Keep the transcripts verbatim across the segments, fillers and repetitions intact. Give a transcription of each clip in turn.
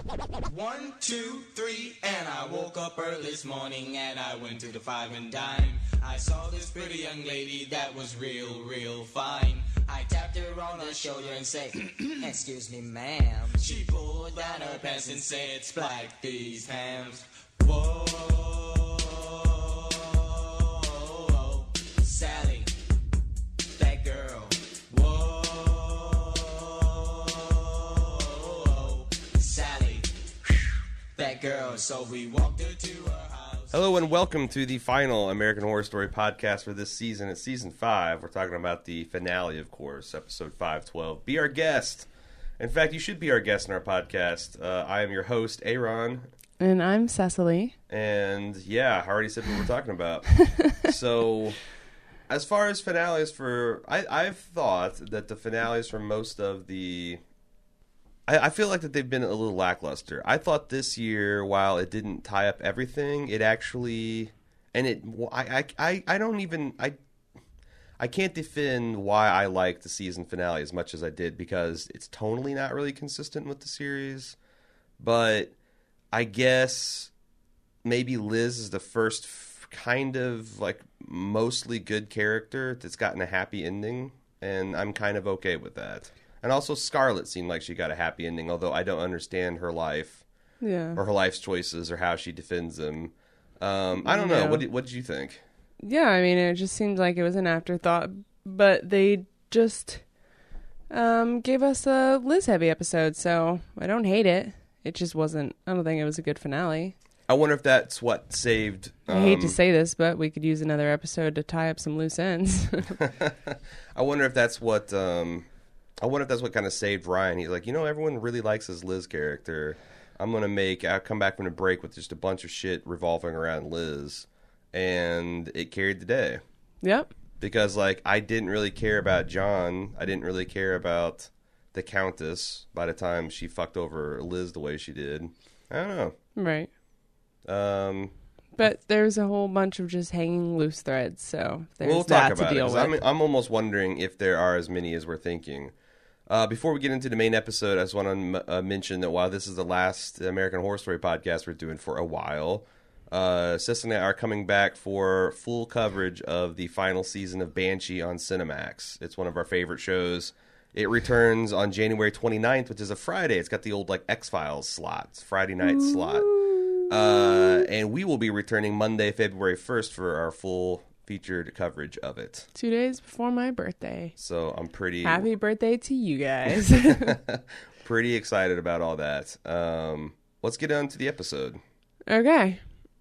One, two, three, and I woke up early this morning and I went to the Five and Dime. I saw this pretty young lady that was real, real fine. I tapped her on the shoulder and said, "Excuse me, ma'am." She pulled down her pants and said, "Spike these hams." Whoa, Sally, that girl. Whoa, Sally, that girl. So we walked her to her house. Hello and welcome to the final American Horror Story podcast for this season. It's season five. We're talking about the finale, of course, episode five twelve. Be our guest. In fact, you should be our guest in our podcast. Uh, I am your host, Aaron. And I'm Cecily. And yeah, I already said what we're talking about. So, as far as finales for... I, I've thought that the finales for most of the... I, I feel like that they've been a little lackluster. I thought this year, while it didn't tie up everything, it actually... And it... I, I, I, I don't even... I I can't defend why I like the season finale as much as I did, because it's tonally not really consistent with the series. But I guess maybe Liz is the first f- kind of like mostly good character that's gotten a happy ending, and I'm kind of okay with that. And also Scarlett seemed like she got a happy ending, although I don't understand her life Yeah. or her life's choices or how she defends them. Um, I don't know. Yeah. What did, what did you think? Yeah, I mean, it just seemed like it was an afterthought, but they just um, gave us a Liz-heavy episode, so I don't hate it. It just wasn't, I don't think it was a good finale. I wonder if that's what saved... Um, I hate to say this, but we could use another episode to tie up some loose ends. I wonder if that's what... Um, I wonder if that's what kind of saved Ryan. He's like, you know, everyone really likes his Liz character. I'm going to make... I'll come back from the break with just a bunch of shit revolving around Liz. And it carried the day. Yep. Because, like, I didn't really care about John. I didn't really care about the Countess by the time she fucked over Liz the way she did. I don't know. Right. Um, but there's a whole bunch of just hanging loose threads, so there's we'll that talk about to deal it. with. I'm, I'm almost wondering if there are as many as we're thinking. Uh, before we get into the main episode, I just want to m- uh, mention that while this is the last American Horror Story podcast we're doing for a while, Uh, Cecily and I are coming back for full coverage of the final season of Banshee on Cinemax. It's one of our favorite shows. It returns on January twenty-ninth, which is a Friday. It's got the old like X-Files slot, it's Friday night Ooh. slot. Uh, and we will be returning Monday, February first for our full featured coverage of it. Two days before my birthday. So I'm pretty... Happy birthday to you guys. pretty excited about all that. Um, let's get on to the episode. Okay.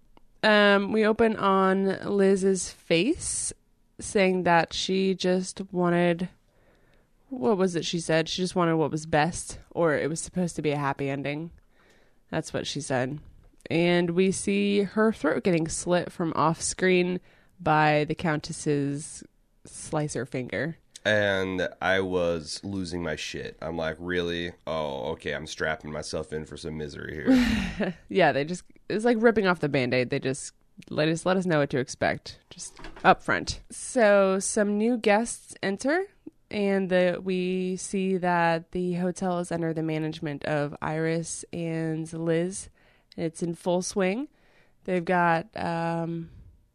Um, we open on Liz's face, saying that she just wanted, what was it she said? She just wanted what was best, or it was supposed to be a happy ending. That's what she said. And we see her throat getting slit from off screen by the Countess's slicer finger. And I was losing my shit. I'm like, really? Oh, okay, I'm strapping myself in for some misery here. Yeah, they just, it's like ripping off the Band-Aid. They just let us, let us know what to expect, just up front. So some new guests enter, and the, we see that the hotel is under the management of Iris and Liz. It's in full swing. They've got um,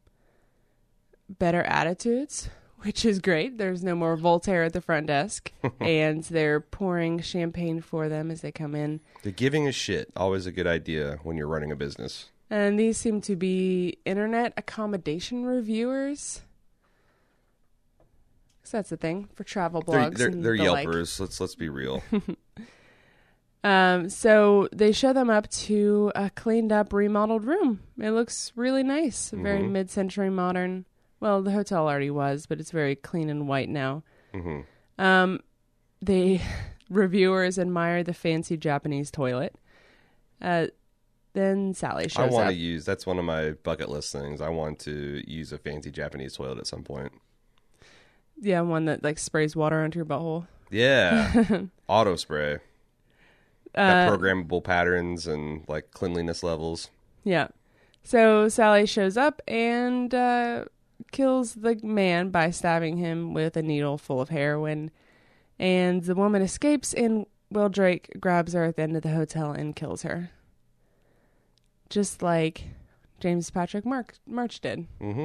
better attitudes, which is great. There's no more Voltaire at the front desk. And they're pouring champagne for them as they come in. The giving a shit, always a good idea when you're running a business. And these seem to be internet accommodation reviewers. So that's the thing for travel blogs. They're, they're, and they're the like. Yelpers. Let's let's be real. Um, so they show them up to a cleaned up, remodeled room. It looks really nice. Very Mm-hmm. mid-century modern. Well, the hotel already was, but it's very clean and white now. Mm-hmm. Um, the reviewers admire the fancy Japanese toilet. Uh, then Sally I shows want up. to use, that's one of my bucket list things. I want to use a fancy Japanese toilet at some point. Yeah, one that like sprays water onto your butthole. Yeah. Auto spray. Uh, Got programmable patterns and like cleanliness levels. Yeah. So Sally shows up and uh, kills the man by stabbing him with a needle full of heroin. And the woman escapes and Will Drake grabs her at the end of the hotel and kills her. Just like James Patrick Mark, March did. Mm-hmm.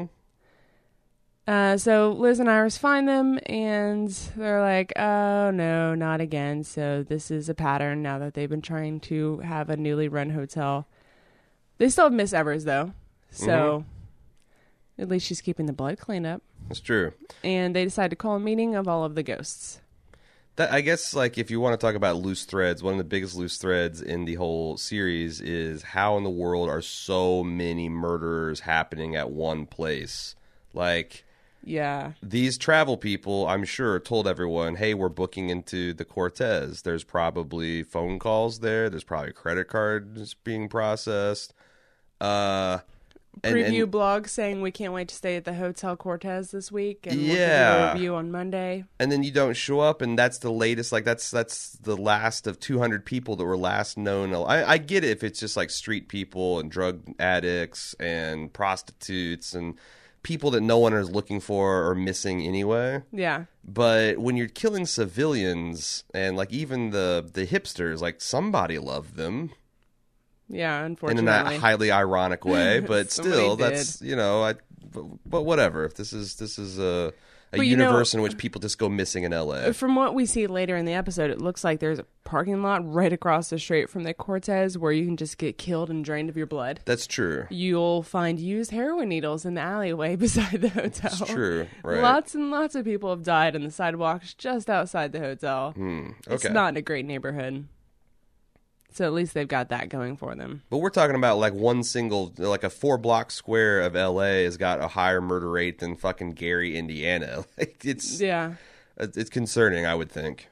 Uh, so Liz and Iris find them, and they're like, oh, no, not again. So this is a pattern now that they've been trying to have a newly run hotel. They still have Miss Evers, though. So mm-hmm. at least she's keeping the blood cleaned up. That's true. And they decide to call a meeting of all of the ghosts. That, I guess, like, if you want to talk about loose threads, one of the biggest loose threads in the whole series is how in the world are so many murders happening at one place? Like... Yeah. These travel people, I'm sure, told everyone, hey, we're booking into the Cortez. There's probably phone calls there. There's probably credit cards being processed. Uh, and, Preview and, blog saying we can't wait to stay at the Hotel Cortez this week. And yeah. we'll give you a review on Monday. And then you don't show up, and that's the latest. Like, that's that's the last of two hundred people that were last known. I, I get it if it's just, like, street people and drug addicts and prostitutes and... people that no one is looking for or missing anyway. Yeah. But when you're killing civilians and like even the the hipsters, like somebody loved them. Yeah, in unfortunately. a highly ironic way, but still, did. that's you know, I. But, but whatever. If this is this is a. A But universe know, in which people just go missing in L A. From what we see later in the episode, it looks like there's a parking lot right across the street from the Cortez where you can just get killed and drained of your blood. That's true. You'll find used heroin needles in the alleyway beside the hotel. That's true, right. Lots and lots of people have died on the sidewalks just outside the hotel. Hmm, okay. It's not in a great neighborhood. So at least they've got that going for them. But we're talking about like one single, like a four block square of L A has got a higher murder rate than fucking Gary, Indiana. Like it's yeah, it's concerning, I would think.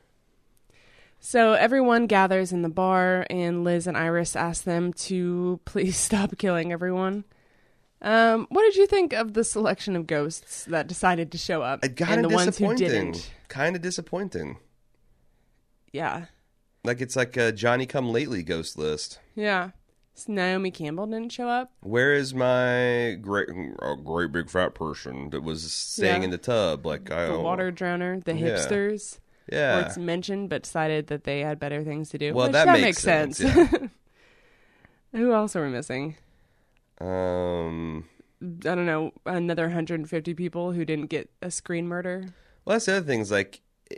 So everyone gathers in the bar, and Liz and Iris ask them to please stop killing everyone. Um, what did you think of the selection of ghosts that decided to show up, It got and the ones who disappointing. didn't? Kind of disappointing. Yeah. Like it's like a Johnny Come Lately ghost list. Yeah. So Naomi Campbell didn't show up. Where is my great, oh, great big fat person that was staying Yeah. in the tub? Like I The don't water drowner, the Yeah. hipsters. Yeah. Where it's mentioned, but decided that they had better things to do. Well, Which, that that, makes makes, sense, sense. Who else are we missing? Um. I don't know. Another one hundred fifty people who didn't get a screen murder. Well, that's the other thing. Is like,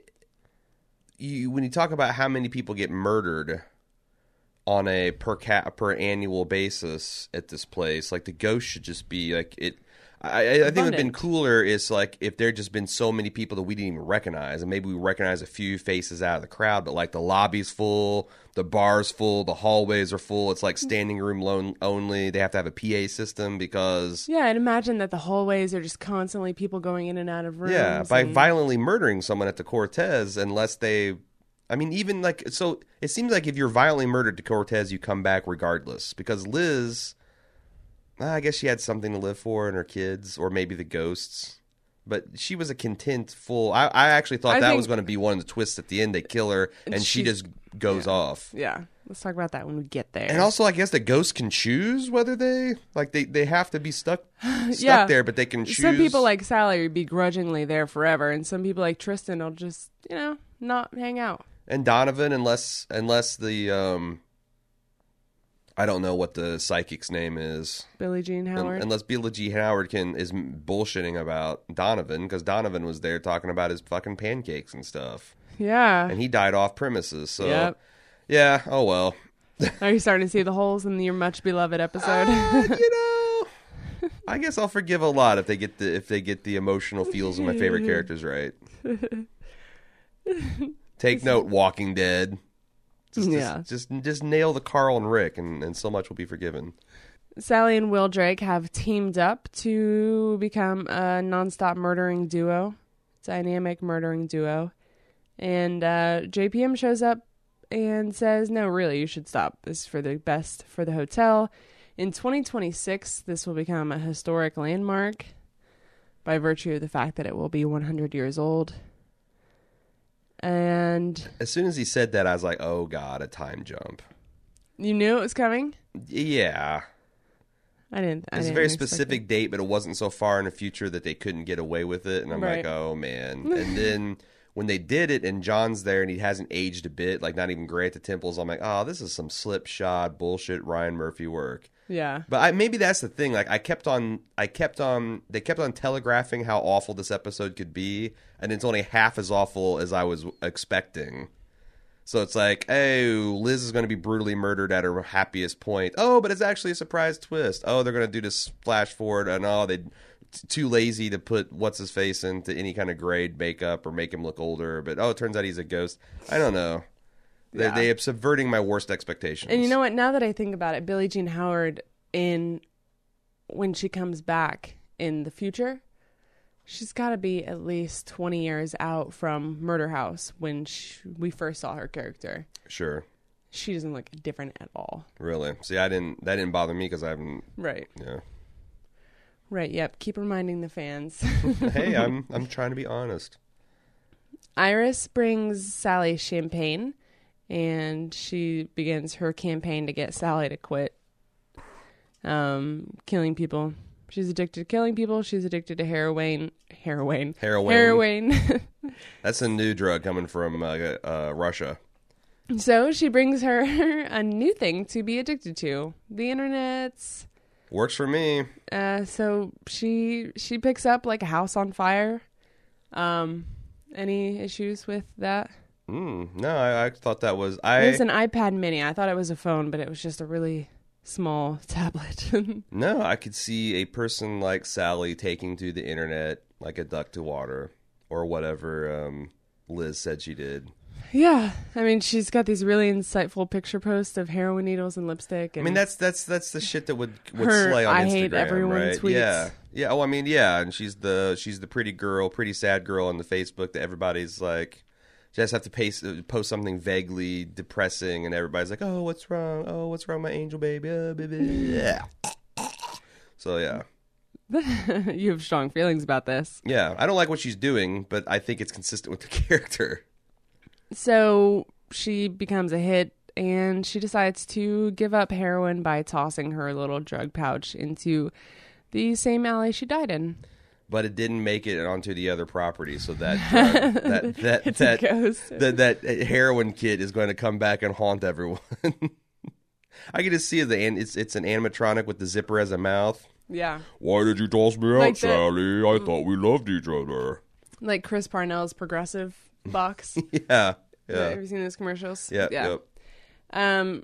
you when you talk about how many people get murdered on a per cap per annual basis at this place, like the ghost should just be like it. I, I think it would have been Abundant. cooler is like if there just been so many people that we didn't even recognize, and maybe we recognize a few faces out of the crowd, but like the lobby's full, the bar's full, the hallways are full. It's like standing room loan only. They have to have a P A system because Yeah, and imagine that the hallways are just constantly people going in and out of rooms. yeah, by and- violently murdering someone at the Cortez, unless they, I mean, even like so, it seems like if you're violently murdered to Cortez, you come back regardless because Liz. I guess she had something to live for and her kids, or maybe the ghosts. But she was a content, full... I, I actually thought I that think- was going to be one of the twists at the end. They kill her, and she she's- just goes yeah. off. Yeah, let's talk about that when we get there. And also, I guess the ghosts can choose whether they... Like, they, they have to be stuck stuck Yeah. there, but they can choose... Some people like Sally would be begrudgingly there forever, and some people like Tristan will just, you know, not hang out. And Donovan, unless unless the... um I don't know what the psychic's name is. Billie Jean Un- Howard. Unless Billie Jean Howard can is bullshitting about Donovan, because Donovan was there talking about his fucking pancakes and stuff, yeah. and he died off premises. So, Yep. yeah, oh well. Are you starting to see the holes in your much beloved episode? Uh, you know, I guess I'll forgive a lot if they get the if they get the emotional feels of my favorite characters right. Take note, Walking Dead. Just, Yeah. just, just just nail the Carl and Rick, and, and so much will be forgiven. Sally and Will Drake have teamed up to become a nonstop murdering duo, dynamic murdering duo. And uh, J P M shows up and says, no, really, you should stop. This is for the best for the hotel. In twenty twenty-six, this will become a historic landmark by virtue of the fact that it will be one hundred years old. And As soon as he said that, I was like, oh god, a time jump. you knew it was coming? Yeah. I didn't. I It's a didn't very expect specific it. date, but it wasn't so far in the future that they couldn't get away with it. And I'm Right. like, oh, man. And then when they did it and John's there and he hasn't aged a bit, like not even gray at the temples, I'm like, oh, this is some slipshod bullshit Ryan Murphy work. Yeah. But I, maybe that's the thing. Like I kept on, I kept on, they kept on telegraphing how awful this episode could be, and it's only half as awful as I was expecting. So it's like, oh, Liz is going to be brutally murdered at her happiest point. Oh, but it's actually a surprise twist. Oh, they're going to do this flash forward, and oh, they too lazy to put what's his face into any kind of grade makeup or make him look older. But oh, it turns out he's a ghost. I don't know. Yeah. They, they are subverting my worst expectations. And you know what? Now that I think about it, Billie Jean Howard, in when she comes back in the future, she's got to be at least twenty years out from Murder House when she, we first saw her character. Sure. She doesn't look different at all. Really? See, I didn't. That didn't bother me because I haven't. Right. Yeah. Right. Yep. Keep reminding the fans. Hey, I'm I'm trying to be honest. Iris brings Sally champagne, and she begins her campaign to get Sally to quit um, killing people. She's addicted to killing people. She's addicted to heroin. Heroin. Heroin. Heroin. That's a new drug coming from uh, uh, Russia. So she brings her a new thing to be addicted to. The internet's... Works for me. Uh, so she she picks up like a house on fire. Um, any issues with that? Mm, no, I, I thought that was... I. It was an iPad mini. I thought it was a phone, but it was just a really... small tablet. No, I could see a person like Sally taking to the internet like a duck to water or whatever um, Liz said she did. Yeah, I mean, she's got these really insightful picture posts of heroin needles and lipstick. And I mean, that's that's that's the shit that would would her, slay on I Instagram, hate everyone right? tweets. Yeah, yeah. Oh, I mean, yeah, and she's the she's the pretty girl, pretty sad girl on the Facebook that everybody's like. She just have to paste, post something vaguely depressing, and everybody's like, "Oh, what's wrong? Oh, what's wrong, my angel baby?" Oh, baby. Yeah. So yeah, you have strong feelings about this. Yeah, I don't like what she's doing, but I think it's consistent with the character. So she becomes a hit, and she decides to give up heroin by tossing her little drug pouch into the same alley she died in. But it didn't make it onto the other property, so that drug, that that it's that, a ghost. that that heroin kid is going to come back and haunt everyone. I can just see the it's it's an animatronic with the zipper as a mouth. Yeah. Why did you toss me Like out, the- Sally? I thought we loved each other. Like Chris Parnell's Progressive box. Yeah, Yeah. yeah, Have you seen those commercials? yeah, Yeah. yep. Um,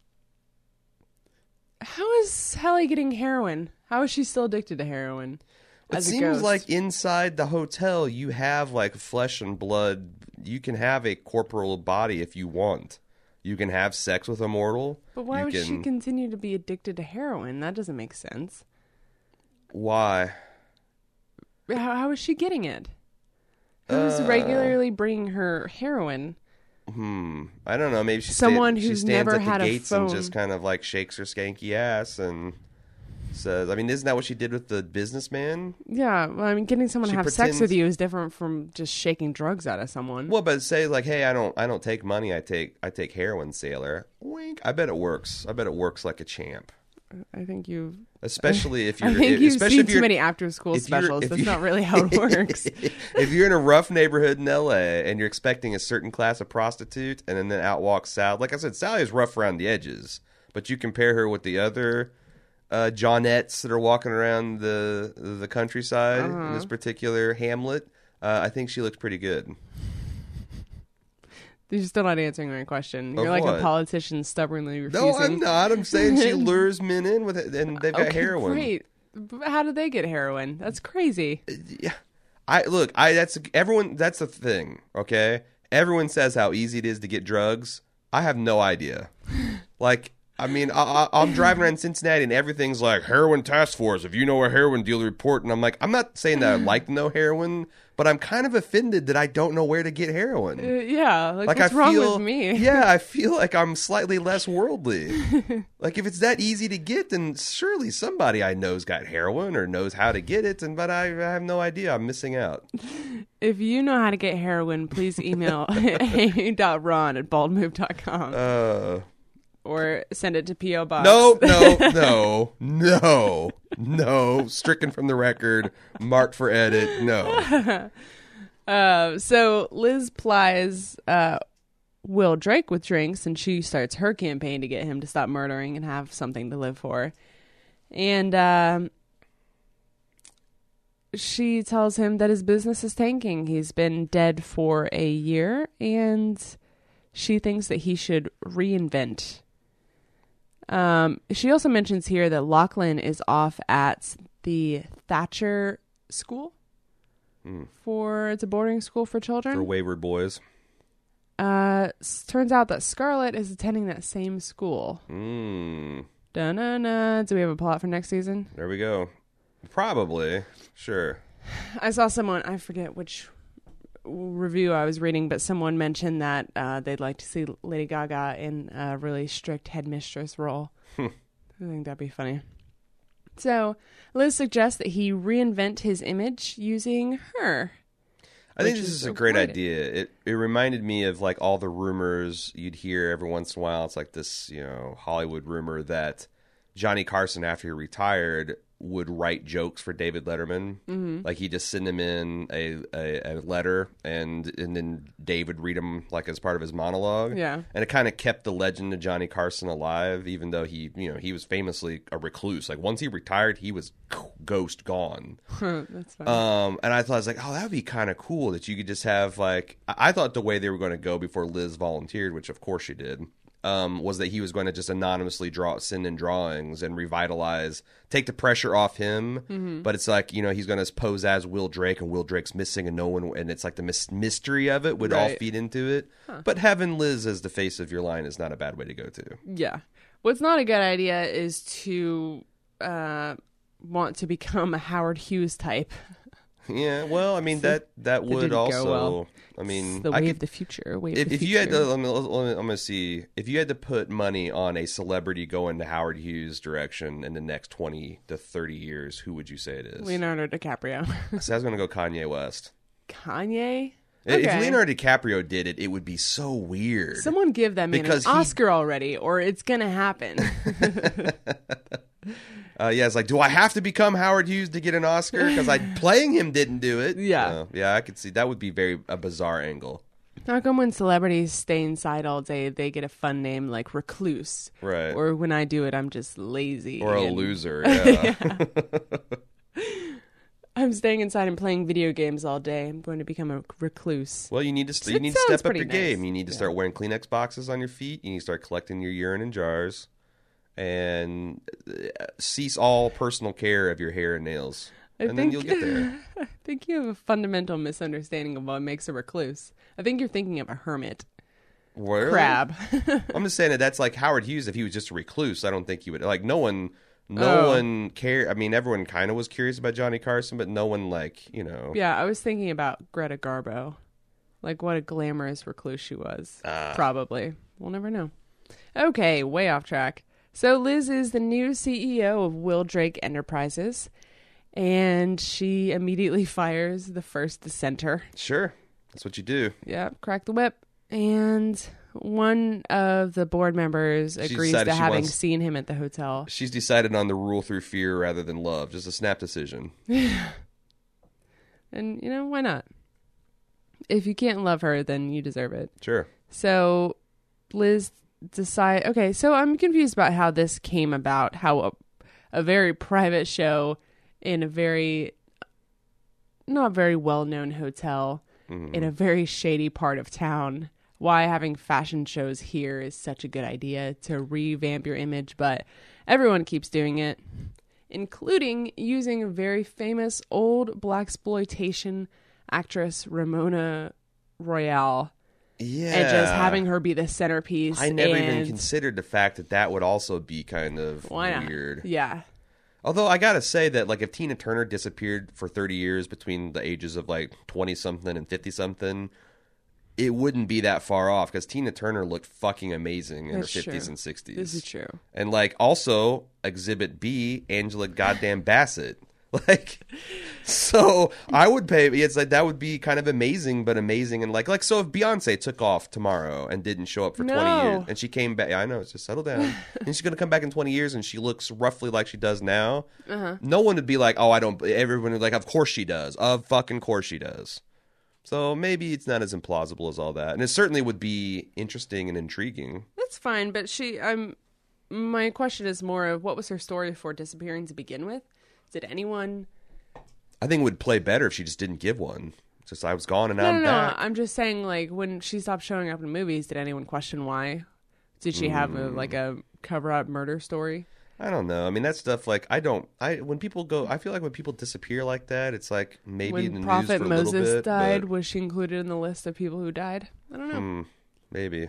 how is Hallie getting heroin? How is she still addicted to heroin? It as a seems ghost? like inside the hotel you have like flesh and blood. You can have a corporeal body if you want. You can have sex with a mortal. But why you would can... she continue to be addicted to heroin? That doesn't make sense. Why? How, how is she getting it? Who's Uh, regularly bringing her heroin? Hmm. I don't know. Maybe she Someone sta- she who's stands never at the had a gates and phone. just kind of like shakes her skanky ass and says, "I mean, isn't that what she did with the businessman?" Yeah, well, I mean, getting someone She to have sex pretends- with you is different from just shaking drugs out of someone. Well, but say like, "Hey, I don't, I don't take money. I take, I take heroin, sailor." Wink. I bet it works. I bet it works like a champ. I think you. Especially if you're, I think you've especially seen if too you're, many after-school if you're- specials. if That's you- not really how it works. If you're in a rough neighborhood in L A and you're expecting a certain class of prostitute, and then, then out walks Sally. Like I said, Sally is rough around the edges, but you compare her with the other uh, Johnettes that are walking around the the countryside Uh-huh. in this particular hamlet. Uh, I think she looks pretty good. You're still not answering my question. You're Of like what? a politician stubbornly refusing. No, I'm not. I'm saying she lures men in with it, and they've got Okay, heroin. great. But how did they get heroin? That's crazy. Yeah, I look. I that's everyone. That's the thing. Okay, everyone says how easy it is to get drugs. I have no idea. Like, I mean, I, I, I'm driving around Cincinnati and everything's like heroin task force. If you know a heroin dealer, report. And I'm like, I'm not saying that I'd like to know heroin, but I'm kind of offended that I don't know where to get heroin. Uh, yeah, like, Like what's I wrong feel, with me? yeah, I feel like I'm slightly less worldly. Like if it's that easy to get, then surely somebody I know's got heroin or knows how to get it. And but I, I have no idea. I'm missing out. If you know how to get heroin, please email a dot ron at baldmove dot com Uh, or send it to P O Box. no, no, no, no, no. Stricken from the record. Marked for edit. No. Uh, so Liz plies uh, Will Drake with drinks, and she starts her campaign to get him to stop murdering and have something to live for. And um, she tells him that his business is tanking. He's been dead for a year, and she thinks that he should reinvent. Um, she also mentions here that Lachlan is off at the Thatcher School. Mm. For it's a boarding school for children. For wayward boys. Uh, s- turns out that Scarlett is attending that same school. Mm. Da-na-na. Do we have a plot for next season? There we go. Probably. Sure. I saw someone, I forget which review I was reading, but someone mentioned that uh, they'd like to see Lady Gaga in a really strict headmistress role. I think that'd be funny. So Liz suggests that he reinvent his image using her. I think Which this is is a great avoided. idea. It it reminded me of like all the rumors you'd hear every once in a while. It's like this, you know, Hollywood rumor that Johnny Carson, after he retired, would write jokes for David Letterman. Mm-hmm. Like he'd just send him in a, a, a letter, and and then Dave would read them like as part of his monologue. Yeah. And it kind of kept the legend of Johnny Carson alive, even though he, you know, he was famously a recluse. Like once he retired, he was ghost gone. That's fine. Um, and I thought, I was like, oh, that would be kind of cool that you could just have like, I I thought the way they were going to go before Liz volunteered, which of course she did, um, was that he was going to just anonymously draw, send in drawings and revitalize, take the pressure off him. Mm-hmm. But it's like, you know, he's going to pose as Will Drake, and Will Drake's missing, and no one, and it's like the mis- mystery of it would all Right. feed into it. Huh. But having Liz as the face of your line is not a bad way to go to. Yeah. What's not a good idea is to uh, want to become a Howard Hughes type. Yeah, well, I mean that that would didn't go also. well. I mean, It's the I way could, of the future. Way if, of the if future. you had to, let me, let me, I'm gonna see. If you had to put money on a celebrity going to Howard Hughes' direction in the next twenty to thirty years, who would you say it is? Leonardo DiCaprio. So I was gonna go Kanye West. Kanye? If Okay. Leonardo DiCaprio did it, it would be so weird. Someone give that man Because an he- Oscar already, or it's gonna happen. Uh, yeah, it's like, do I have to become Howard Hughes to get an Oscar? Because I playing him didn't do it. Yeah. Uh, yeah, I could see that would be very a bizarre angle. How come when celebrities stay inside all day, they get a fun name like Recluse? Right. Or when I do it, I'm just lazy. Or a and loser. Yeah. I'm staying inside and playing video games all day. I'm going to become a recluse. Well, you need to So you it need to sounds step up pretty your game. nice. You need to Yeah. start wearing Kleenex boxes on your feet. You need to start collecting your urine in jars, and uh, cease all personal care of your hair and nails. I And then think- you'll get there. I think you have a fundamental misunderstanding of what makes a recluse. I think you're thinking of a hermit Really? crab. I'm just saying that that's like Howard Hughes. If he was just a recluse, I don't think he would. Like no one, no Oh. one cared. I mean, everyone kind of was curious about Johnny Carson, but no one like you know. Yeah, I was thinking about Greta Garbo. Like what a glamorous recluse she was. Ah. Probably. We'll never know. Okay, way off track. So Liz is the new C E O of Will Drake Enterprises, and she immediately fires the first dissenter. Sure, that's what you do. Yeah, crack the whip. And one of the board members She agrees decided to she having wants- seen him at the hotel. She's decided on the rule through fear rather than love. Just a snap decision. And, you know, why not? If you can't love her, then you deserve it. Sure. So Liz decide. Okay, so I'm confused about how this came about. How a, a very private show in a very not very well known hotel Mm-hmm. in a very shady part of town. Why having fashion shows here is such a good idea to revamp your image, but everyone keeps doing it, including using a very famous old blaxploitation actress Ramona Royale. Yeah. And just having her be the centerpiece. I never and even considered the fact that that would also be kind of why not? weird. Yeah. Although I gotta say that, like, if Tina Turner disappeared for thirty years between the ages of like twenty something and fifty something, it wouldn't be that far off because Tina Turner looked fucking amazing in That's her fifties true. and sixties. This is true. And like, also Exhibit B, Angela goddamn Bassett. Like, so I would pay. It's like that would be kind of amazing, but amazing and like like so if Beyonce took off tomorrow and didn't show up for No. twenty years, and she came back, yeah, I know, it's just settle down, and she's gonna come back in twenty years, and she looks roughly like she does now. Uh-huh. No one would be like, oh, I don't. Everyone would be like, of course she does, of fucking course she does. So maybe it's not as implausible as all that. And it certainly would be interesting and intriguing. That's fine, but she, I'm, my question is more of what was her story for disappearing to begin with? Did anyone... I think it would play better if she just didn't give one. Just, I was gone and now No, I'm no, no. back. I'm just saying, like, when she stopped showing up in movies, did anyone question why? Did she have a, like a cover-up murder story? I don't know. I mean, that stuff, like, I don't... I When people go... I feel like when people disappear like that, it's like maybe When in the Prophet news for a little Moses bit. died, but, was she included in the list of people who died? I don't know. hmm, maybe.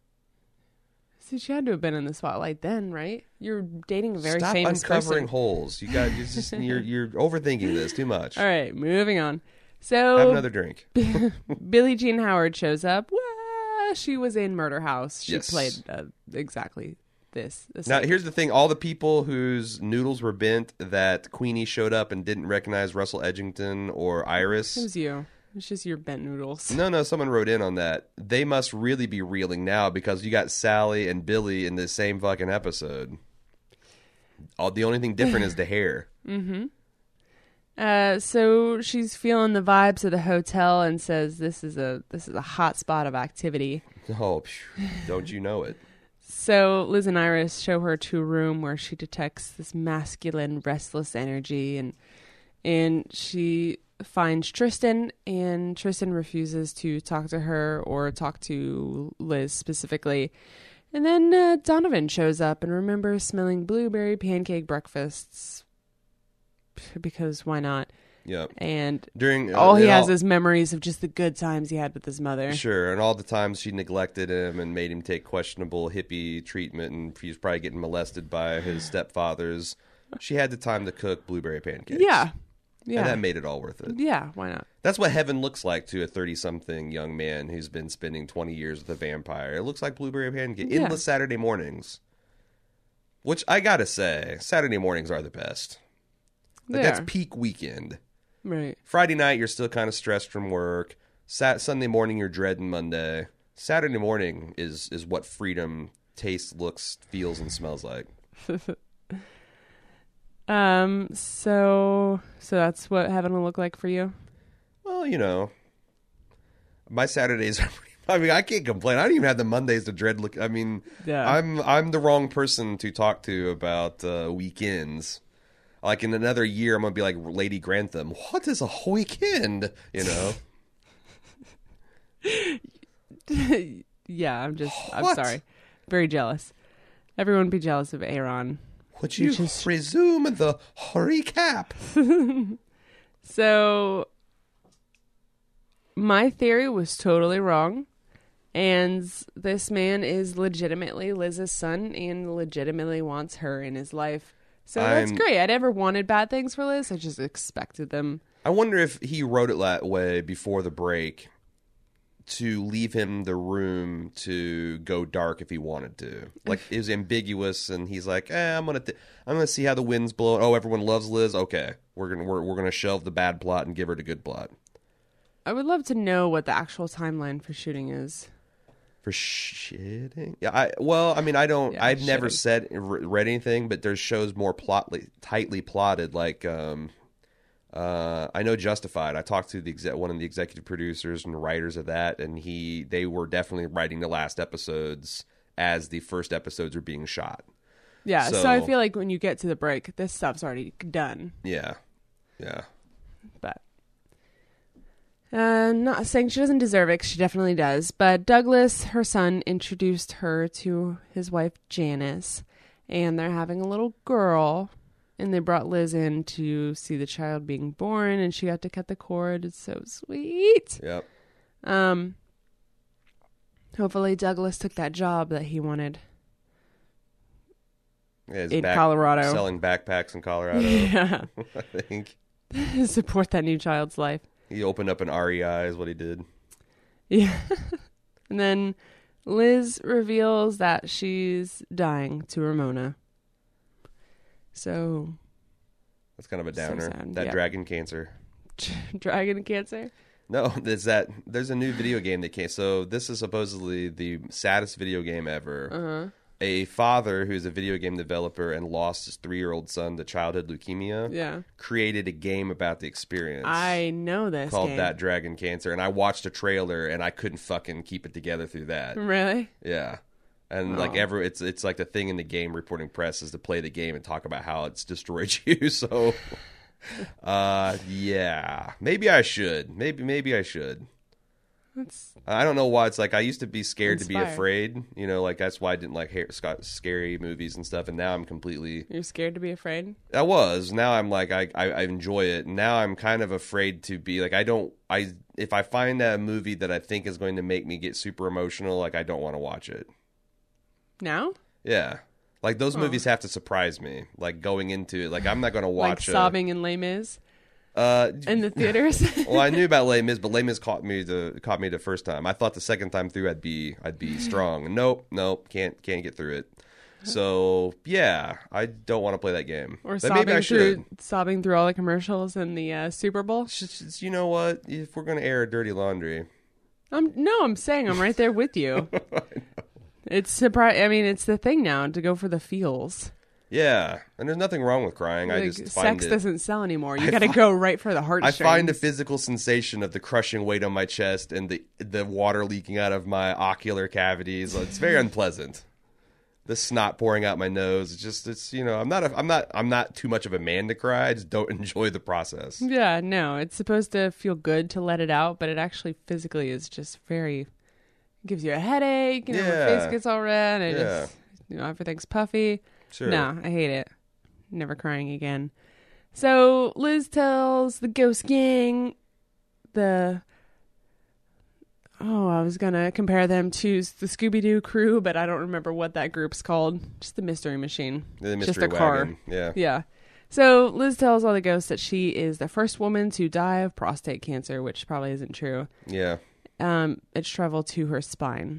See, she had to have been in the spotlight then, right? You're dating a very Stop famous uncovering person. holes. You got... You're, just, you're, you're overthinking this too much. All right, moving on. So Have another drink. Billie Jean Howard shows up. Wah! She was in Murder House. She Yes. played uh, exactly this. this Now, thing. here's the thing. All the people whose noodles were bent that Queenie showed up and didn't recognize Russell Edgington or Iris. It was you. It's just your bent noodles. No, no, someone wrote in on that. They must really be reeling now because you got Sally and Billy in the same fucking episode. All the only thing different is the hair. Mm-hmm. Uh, so she's feeling the vibes of the hotel and says this is a this is a hot spot of activity. Oh, phew, don't you know it? So Liz and Iris show her to a room where she detects this masculine, restless energy, and and she finds Tristan, and Tristan refuses to talk to her or talk to Liz specifically. And then uh, Donovan shows up and remembers smelling blueberry pancake breakfasts because why not? Yep. And During uh, all he and has all- is memories of just the good times he had with his mother. Sure, and all the times she neglected him and made him take questionable hippie treatment, and he was probably getting molested by his stepfathers. She had the time to cook blueberry pancakes. Yeah. Yeah. And that made it all worth it. Yeah, why not? That's what heaven looks like to a thirty-something young man who's been spending twenty years with a vampire. It looks like blueberry pancakes. Yeah. Endless Saturday mornings. Which, I gotta say, Saturday mornings are the best. Like, They that's are. peak weekend. Right. Friday night, you're still kind of stressed from work. Sat- Sunday morning, you're dreading Monday. Saturday morning is, is what freedom tastes, looks, feels, and smells like. Um, so so that's what heaven will look like for you? Well, you know, my Saturdays are pretty, I mean, I can't complain. I don't even have the Mondays to dread look. I mean, Yeah. I'm I'm the wrong person to talk to about uh, weekends. Like in another year, I'm gonna be like Lady Grantham. What is a weekend? You know. Yeah, I'm just I'm What? sorry. Very jealous. Everyone be jealous of Aaron. Would you just- resume the recap? So my theory was totally wrong. And this man is legitimately Liz's son and legitimately wants her in his life. So that's I'm- great. I never wanted bad things for Liz. I just expected them. I wonder if he wrote it that way before the break to leave him the room to go dark if he wanted to. Like it was ambiguous, and he's like, "Eh, I'm gonna, th- I'm gonna see how the wind's blowing. Oh, everyone loves Liz. Okay, we're gonna, we're, we're gonna shelve the bad plot and give her the good plot I would love to know what the actual timeline for shooting is. for shitting." Yeah, I well, I mean, I don't, Yeah, I've never shitting. said re- read anything, but there's shows more plotly, tightly plotted, like. um Uh, I know Justified. I talked to the exec- one of the executive producers and writers of that, and he they were definitely writing the last episodes as the first episodes were being shot. Yeah, so, So- I feel like when you get to the break, this stuff's already done. Yeah, yeah. But uh, not saying she doesn't deserve it, 'cause she definitely does. But Douglas, her son, introduced her to his wife Janice, and they're having a little girl. And they brought Liz in to see the child being born, and she got to cut the cord. It's so sweet. Yep. Um, hopefully Douglas took that job that he wanted Yeah, he's in back Colorado. selling backpacks in Colorado. Yeah, I think support that new child's life. he opened up an R E I is what he did. Yeah. And then Liz reveals that she's dying to Ramona. So, That's kind of a So downer. sad, that yeah. dragon cancer. dragon cancer? No, there's that. There's a new video game that came. So this is supposedly the saddest video game ever. Uh-huh. a father who's a video game developer and lost his three-year-old son to childhood leukemia Yeah. created a game about the experience. I know this called game. That Dragon Cancer, and I watched a trailer and I couldn't fucking keep it together through that. Really? Yeah. And Oh. like every it's it's like the thing in the game reporting press is to play the game and talk about how it's destroyed you. So uh yeah. Maybe I should. Maybe maybe I should. That's I don't know why it's like I used to be scared to be Inspired. afraid. You know, like that's why I didn't like hair, sc- scary movies and stuff. And now I'm completely. You're scared to be afraid? I was. Now I'm like I, I I enjoy it. Now I'm kind of afraid to be like I don't I if I find a movie that I think is going to make me get super emotional, like I don't want to watch it. Now? Yeah. Like those Oh. movies have to surprise me. Like going into it, like I'm not going to Like watch. sobbing in Les Mis A, uh, in the theaters? well, I knew about Les Mis, but Les Mis caught me the caught me the first time. I thought the second time through I'd be I'd be strong. Nope, nope, can't can't get through it. So yeah, I don't want to play that game. Or but sobbing maybe I should. through sobbing through all the commercials in the uh, Super Bowl? It's just- it's- you know what? If we're gonna air dirty laundry, I'm no, I'm saying I'm right there with you. It's surprise. I mean, it's the thing now to go for the feels. yeah, and there's nothing wrong with crying. I Like, just find sex it. doesn't sell anymore. You I got to fi- go right for the I heartstrings. find the physical sensation of the crushing weight on my chest and the the water leaking out of my ocular cavities. It's very unpleasant. The snot pouring out my nose. It's just it's you know I'm not a, I'm not I'm not too much of a man to cry. I just don't enjoy the process. Yeah, no, it's supposed to feel good to let it out, but it actually physically is just very gives you a headache. You know, Yeah. your face gets all red. And Yeah. it's, you know, everything's puffy. Sure. No, I hate it. Never crying again. So Liz tells the Ghost Gang the. Oh, I was going to compare them to the Scooby-Doo crew, but I don't remember what that group's called. Just the Mystery Machine. The Just mystery a car. wagon. Yeah. Yeah. So Liz tells all the ghosts that she is the first woman to die of prostate cancer, which probably isn't true. Yeah. Um, it's traveled to her spine.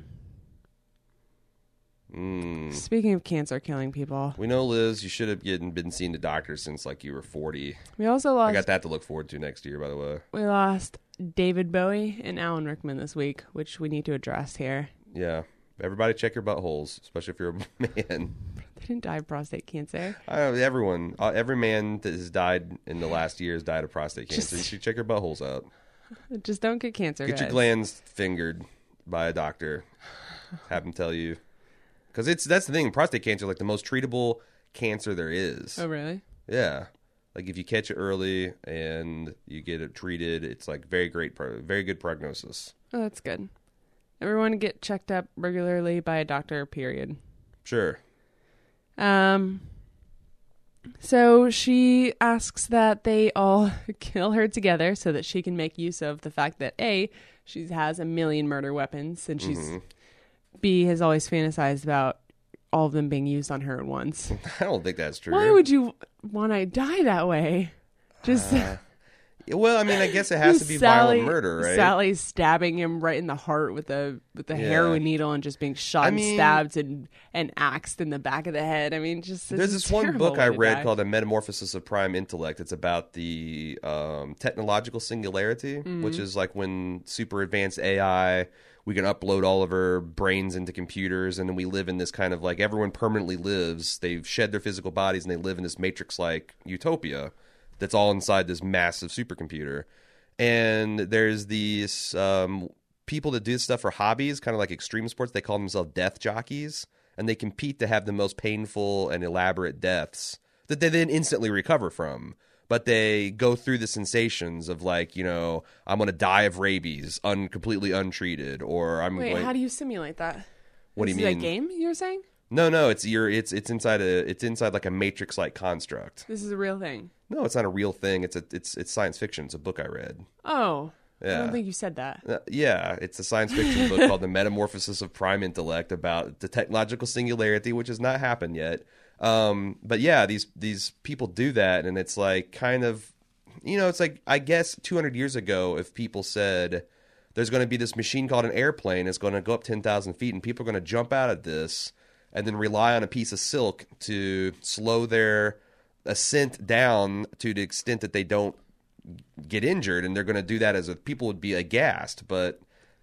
Mm. Speaking of cancer killing people, We know, Liz, you should have getting, been seen to doctors since like you were forty. we also I lost got that to look forward to next year, by the way. we lost David Bowie and Alan Rickman this week, which we need to address here. Yeah. Everybody check your buttholes, especially if you're a man. They didn't die of prostate cancer. I don't know, everyone, uh, every man that has died in the last year has died of prostate cancer. Just- You should check your buttholes out. Just don't get cancer. Get your guys. glands fingered by a doctor. Have them tell you, because it's that's the thing. Prostate cancer, like the most treatable cancer there is. Oh, really? Yeah, like if you catch it early and you get it treated, it's like very great, pro- very good prognosis. Oh, that's good. Everyone get checked up regularly by a doctor, period. Sure. Um, so she asks that they all kill her together so that she can make use of the fact that A, she has a million murder weapons, and she's Mhm. B, has always fantasized about all of them being used on her at once. I don't think that's true. Why would you want to die that way? Just Uh, well, I mean, I guess it has to be Sally, violent murder, right? Sally's stabbing him right in the heart with a with a Yeah. heroin needle and just being shot I and mean- stabbed and, and axed in the back of the head. I mean, just There's it's this a one terrible book way I to read die. called A Metamorphosis of Prime Intellect. It's about the um, technological singularity, Mm-hmm. which is like when super advanced A I, we can upload all of our brains into computers, and then we live in this kind of like everyone permanently lives. They've shed their physical bodies, and they live in this matrix-like utopia that's all inside this massive supercomputer. And there's these um, people that do this stuff for hobbies, kind of like extreme sports. They call themselves death jockeys, and they compete to have the most painful and elaborate deaths that they then instantly recover from. But they go through the sensations of like, you know, I'm going to die of rabies, un- completely untreated, or I'm Wait, going. how do you simulate that? What do This you is mean? a game you're saying? No, no, it's you're it's it's inside a it's inside like a matrix like construct. This is a real thing. No, it's not a real thing. It's a it's it's science fiction. It's a book I read. Oh, I Yeah. don't think you said that. Uh, yeah, it's a science fiction book called The Metamorphosis of Prime Intellect about the technological singularity, which has not happened yet. Um, but yeah, these these people do that, and it's like kind of, you know, it's like I guess two hundred years ago, if people said there's going to be this machine called an airplane, it's going to go up ten thousand feet, and people are going to jump out of this and then rely on a piece of silk to slow their ascent down to the extent that they don't get injured, and they're going to do that as a people would be aghast. But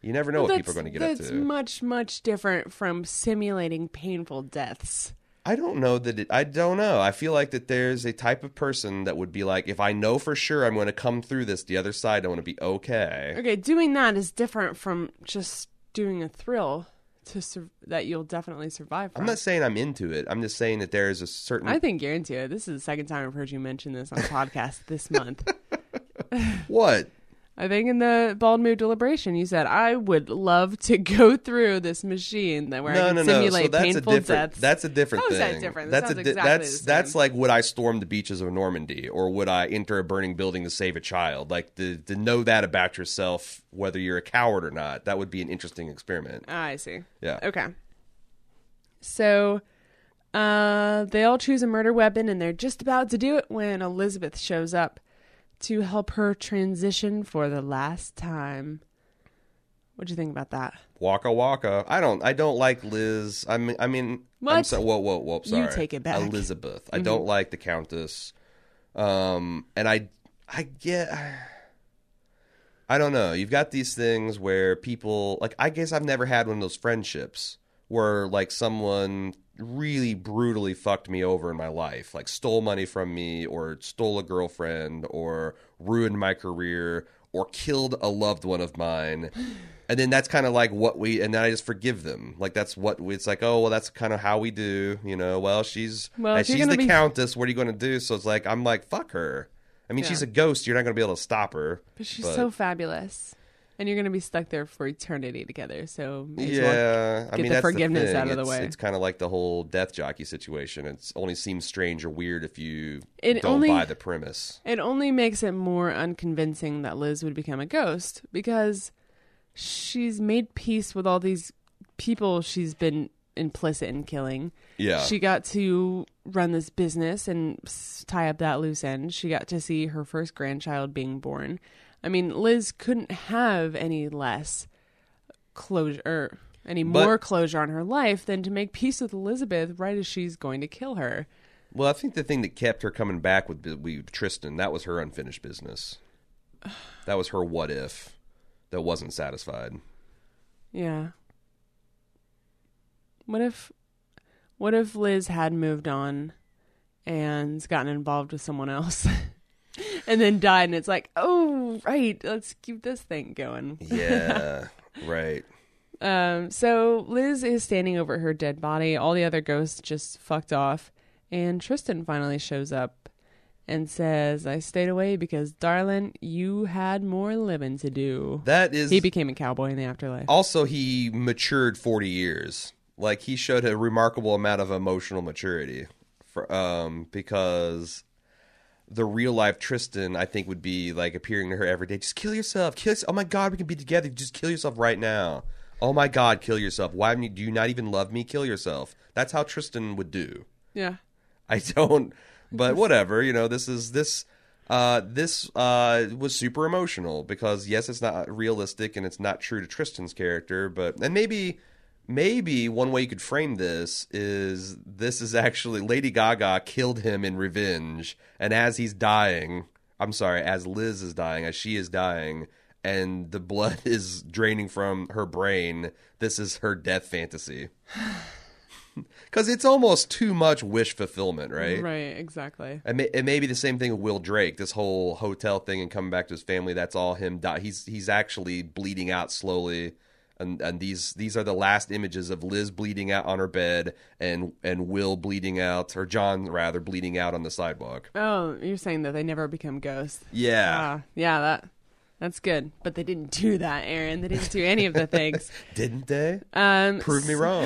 You never know Well, what people are going to get up That's to. much, much different from simulating painful deaths. I don't know that it, I don't know. I feel like that there's a type of person that would be like, if I know for sure I'm going to come through this, the other side, I want to be okay. Okay, doing that is different from just doing a thrill to sur- that you'll definitely survive from. I'm not saying I'm into it. I'm just saying that there is a certain... I think you're into it. This is the second time I've heard you mention this on a podcast this month. What? I think in the Bald Move Deliberation, you said, I would love to go through this machine that where No, I can no, no. simulate So that's a painful different. deaths. That's a different How is thing. that different? That That's sounds a di- exactly that's the that's same. like, would I storm the beaches of Normandy, or would I enter a burning building to save a child? Like to to know that about yourself, whether you're a coward or not. That would be an interesting experiment. Ah, I see. Yeah. Okay. So uh, they all choose a murder weapon, and they're just about to do it when Elizabeth shows up to help her transition for the last time. What'd you think about that? Waka waka. I don't. I don't like Liz. I mean. I mean. What? I'm so, whoa, whoa, whoa. Sorry. You take it back. Elizabeth. I Mhm. don't like the Countess. Um. And I. I get. I don't know. You've got these things where people like. I guess I've never had one of those friendships where like someone really brutally fucked me over in my life, like stole money from me, or stole a girlfriend, or ruined my career, or killed a loved one of mine. And then that's kind of like what we, and then I just forgive them. Like that's what we, it's like, oh, well, that's kind of how we do, you know, well, she's, Well, uh, if you're she's gonna the be- Countess. What are you going to do? So it's like, I'm like, fuck her. I mean, Yeah. she's a ghost. You're not going to be able to stop her. But she's But- so fabulous. And you're going to be stuck there for eternity together. So may as well Yeah, I get mean the that's forgiveness the thing. out of the it's, way. It's kind of like the whole death jockey situation. It only seems strange or weird if you It don't only- buy the premise. It only makes it more unconvincing that Liz would become a ghost because she's made peace with all these people she's been implicit in killing. Yeah, She got to run this business and s- tie up that loose end. She got to see her first grandchild being born. I mean, Liz couldn't have any less closure, or any But- more closure on her life than to make peace with Elizabeth right as she's going to kill her. well, I think the thing that kept her coming back with, with Tristan, that was her unfinished business. That was her what if that wasn't satisfied. Yeah. What if what if Liz had moved on and gotten involved with someone else and then died and it's like, "Oh, right, let's keep this thing going." Yeah, right. Um so Liz is standing over her dead body. All the other ghosts just fucked off, and Tristan finally shows up and says, "I stayed away because, darling, you had more living to do." That is He became a cowboy in the afterlife. also he matured forty years. Like he showed a remarkable amount of emotional maturity, for um because the real life Tristan, I think, would be like appearing to her every day. Just kill yourself. Kill yourself. Oh my God, we can be together. Just kill yourself right now. Oh my God, kill yourself. Why do you not even love me? Kill yourself. That's how Tristan would do. Yeah. I don't, but whatever. You know, this is this. Uh, this uh, was super emotional because yes, it's not realistic and it's not true to Tristan's character. But and maybe, maybe one way you could frame this is this is actually Lady Gaga killed him in revenge, and as he's dying, I'm sorry, as Liz is dying, as she is dying, and the blood is draining from her brain, this is her death fantasy. Because it's almost too much wish fulfillment, right? Right, exactly. And may, it may be the same thing with Will Drake. This whole hotel thing and coming back to his family, that's all him. Die. He's he's actually bleeding out slowly. And and these these are the last images of Liz bleeding out on her bed and, and Will bleeding out, or John, rather, bleeding out on the sidewalk. Oh, you're saying that they never become ghosts. Yeah. Ah, yeah, that that's good. But they didn't do that, Aaron. They didn't do any of the things. Didn't they? Um, Prove me wrong.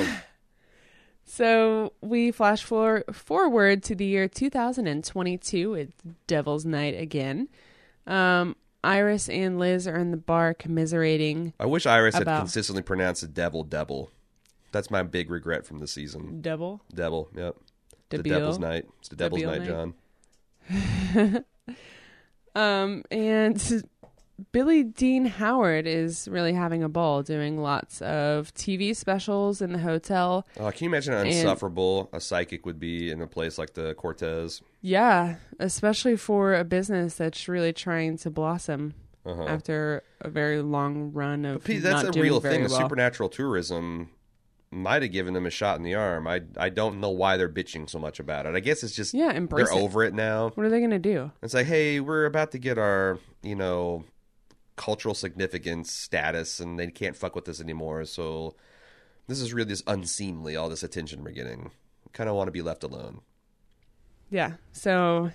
So we flash for, forward to the year two thousand twenty-two. It's Devil's Night again. Um, Iris and Liz are in the bar commiserating. I wish Iris had About- consistently pronounced the devil, devil. That's my big regret from the season. Devil? Devil, yep. The Debil? devil's night. It's the devil's Debil night, night? John. Um, and Billy Dean Howard is really having a ball doing lots of T V specials in the hotel. Oh, can you imagine how And- insufferable a psychic would be in a place like the Cortez? Yeah, especially for a business that's really trying to blossom. Uh-huh. after a very long run of But Pete, that's not a doing real very thing. The well. supernatural tourism might have given them a shot in the arm. I I don't know why they're bitching so much about it. I guess it's just Yeah, embrace they're it. over it now. What are they going to do? It's like, hey, we're about to get our, you know, cultural significance status, and they can't fuck with this anymore. So this is really just unseemly, all this attention we're getting. Kind of want to be left alone. Yeah. So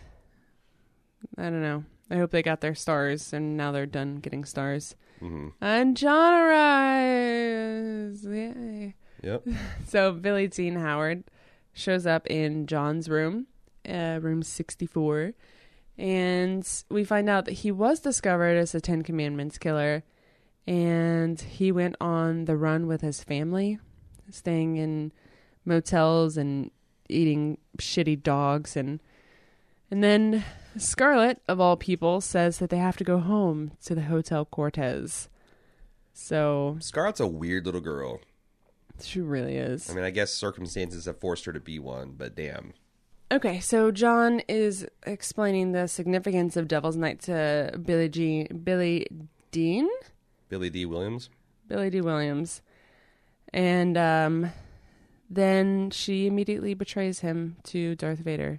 I don't know. I hope they got their stars, and now they're done getting stars. Mm-hmm. And John arrives. Yay. Yep. So Billie Jean Howard shows up in John's room, uh, room sixty-four, and we find out that he was discovered as a Ten Commandments killer, and he went on the run with his family, staying in motels and eating shitty dogs, and and then Scarlett, of all people, says that they have to go home to the Hotel Cortez. So Scarlett's a weird little girl. she really is. I mean, I guess circumstances have forced her to be one, but damn. Okay, so John is explaining the significance of Devil's Night to Billie Jean, Billie Dean, Billy D. Williams? Billie D. Williams, and um, then she immediately betrays him to Darth Vader,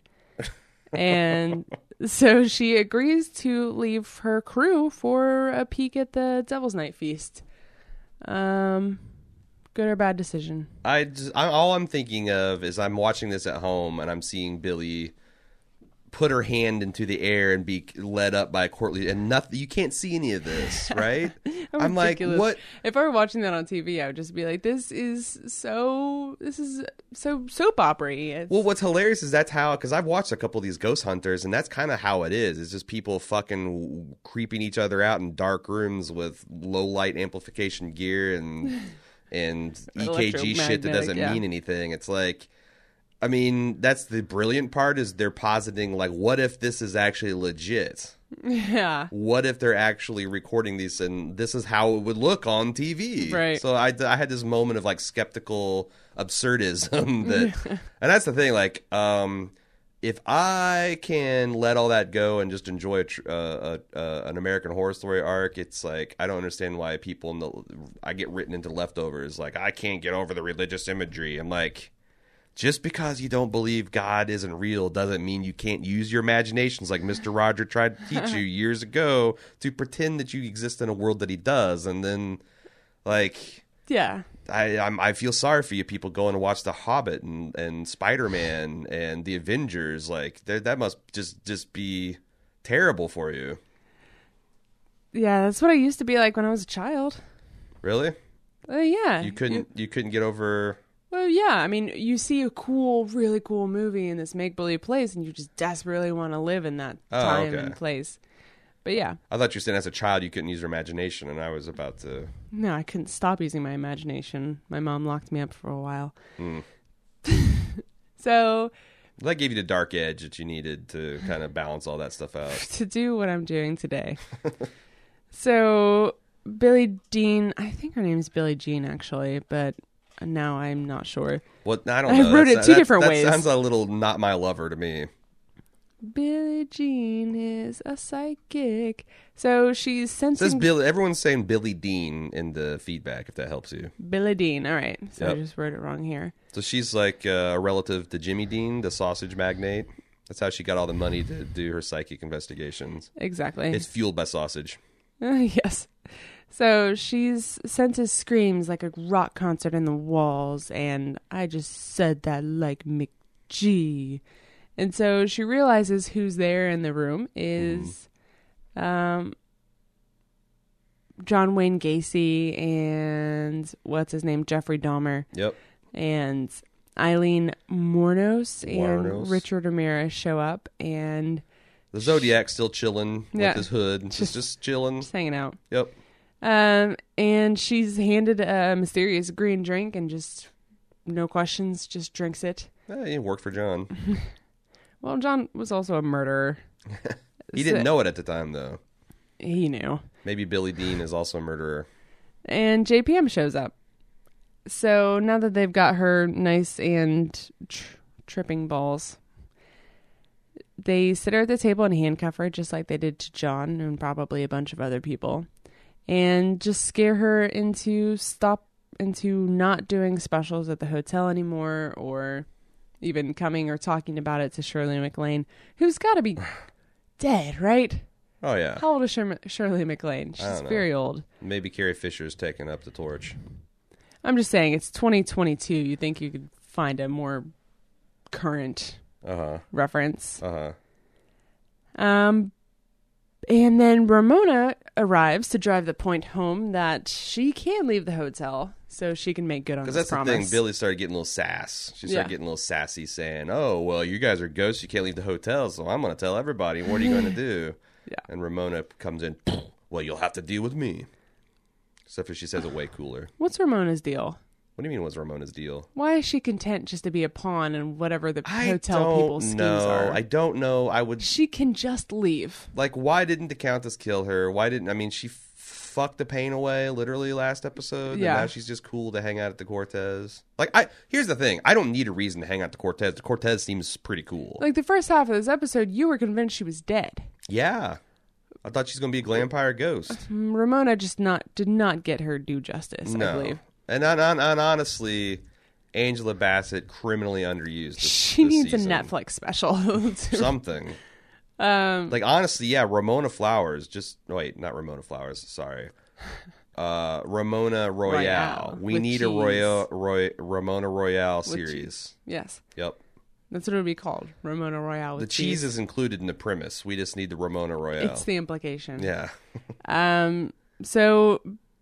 and so she agrees to leave her crew for a peek at the Devil's Night feast. Um, good or bad decision? I just, I, all I'm thinking of is I'm watching this at home and I'm seeing Billy put her hand into the air and be led up by a courtly, and nothing. You can't see any of this, right? I'm like, Ridiculous. what? If I were watching that on T V, I would just be like, "This is so. This is so soap opera-y." Well, what's hilarious is that's how, because I've watched a couple of these ghost hunters, and that's kind of how it is. It's just people fucking creeping each other out in dark rooms with low light amplification gear and and E K G shit that doesn't Electromagnetic, yeah. mean anything. It's like, I mean, that's the brilliant part, is they're positing, like, what if this is actually legit? Yeah. What if they're actually recording these and this is how it would look on T V? Right. So I, I had this moment of like skeptical absurdism that, and that's the thing. Like, um, if I can let all that go and just enjoy a, tr- uh, a, uh, an American Horror Story arc, it's like I don't understand why people in the, I get written into leftovers. Like, I can't get over the religious imagery. I'm like, just because you don't believe God isn't real doesn't mean you can't use your imaginations like Mister Roger tried to teach you years ago to pretend that you exist in a world that he does. And then, like, Yeah. I I'm, I feel sorry for you people going to watch The Hobbit and, and Spider-Man and The Avengers. Like, that that must just, just be terrible for you. Yeah, that's what I used to be like when I was a child. Really? Uh, yeah. You couldn't you couldn't get over... Well, yeah. I mean, you see a cool, really cool movie in this make-believe place, and you just desperately want to live in that Oh, time okay. and place. But yeah, I thought you were saying as a child you couldn't use your imagination, and I was about to... no, I couldn't stop using my imagination. My mom locked me up for a while. Mm. So That gave you the dark edge that you needed to kind of balance all that stuff out. to do what I'm doing today. So Billie Dean, I think her name is Billie Jean actually, but now I'm not sure. Well, I don't I know. wrote That's- it two that- different that ways. sounds a little not my lover to me. Billie Jean is a psychic. So she's It sensing says Bill. Everyone's saying Billy Dean in the feedback, if that helps you. Billie Dean. All right. So I Yep. just wrote it wrong here. So she's like uh, a relative to Jimmy Dean, the sausage magnate. That's how she got all the money to do her psychic investigations. Exactly. It's fueled by sausage. Uh, yes. So she's senses screams like a rock concert in the walls, and I just said that like McGee. And so she realizes who's there in the room is um, John Wayne Gacy and what's his name, Jeffrey Dahmer, Yep. and Eileen Mornos and Mornos. Richard Ramirez show up and The Zodiac's still chilling Yeah. with his hood. Just, Just- just chilling. just hanging out. Yep. Um, and she's handed a mysterious green drink and just no questions, just drinks it. Eh, it worked for John. Well, John was also a murderer. He So- didn't know it at the time, though. He knew. Maybe Billy Dean is also a murderer. And J P M shows up. So now that they've got her nice and tr- tripping balls, they sit her at the table and handcuff her just like they did to John and probably a bunch of other people, and just scare her into stop into not doing specials at the hotel anymore, or even coming or talking about it to Shirley MacLaine, who's got to be dead, right? Oh, yeah. How old is Shir- Shirley MacLaine? She's very old. Maybe Carrie Fisher's taking up the torch. I'm just saying, it's twenty twenty-two. You think you could find a more current uh-huh. reference. Uh-huh. Um, and then Ramona arrives to drive the point home that she can leave the hotel so she can make good on this promise. Because that's promise. the thing. Billy started getting a little sass. She started Yeah. getting a little sassy, saying, oh, well, you guys are ghosts. You can't leave the hotel, so I'm going to tell everybody. What are you going to do? Yeah. And Ramona comes in, well, you'll have to deal with me. Except for she says it way cooler. What's Ramona's deal? What do you mean what's Ramona's deal? Why is she content just to be a pawn in whatever the I hotel don't people's schemes know. are? I don't know. I would... She can just leave. Like, why didn't the Countess kill her? Why didn't... I mean, she f- fucked the pain away, literally, last episode. Yeah. And now she's just cool to hang out at the Cortez. Like, I here's the thing. I don't need a reason to hang out at the Cortez. The Cortez seems pretty cool. Like, the first half of this episode, you were convinced she was dead. Yeah. I thought she's going to be a Glampire ghost. Ramona just not did not get her due justice, I No. believe. And, and, and, and honestly, Angela Bassett criminally underused this, She this needs season. a Netflix special. to- Something. um, Like, honestly, yeah, Ramona Flowers. Just, wait, not Ramona Flowers. Sorry. Uh, Ramona Royale. Royale, we with need a cheese. Royale, Roy, Ramona Royale With series. cheese. Yes. Yep. That's what it would be called. Ramona Royale with The cheese is included in the premise. We just need the Ramona Royale. It's the implication. yeah. Um. So,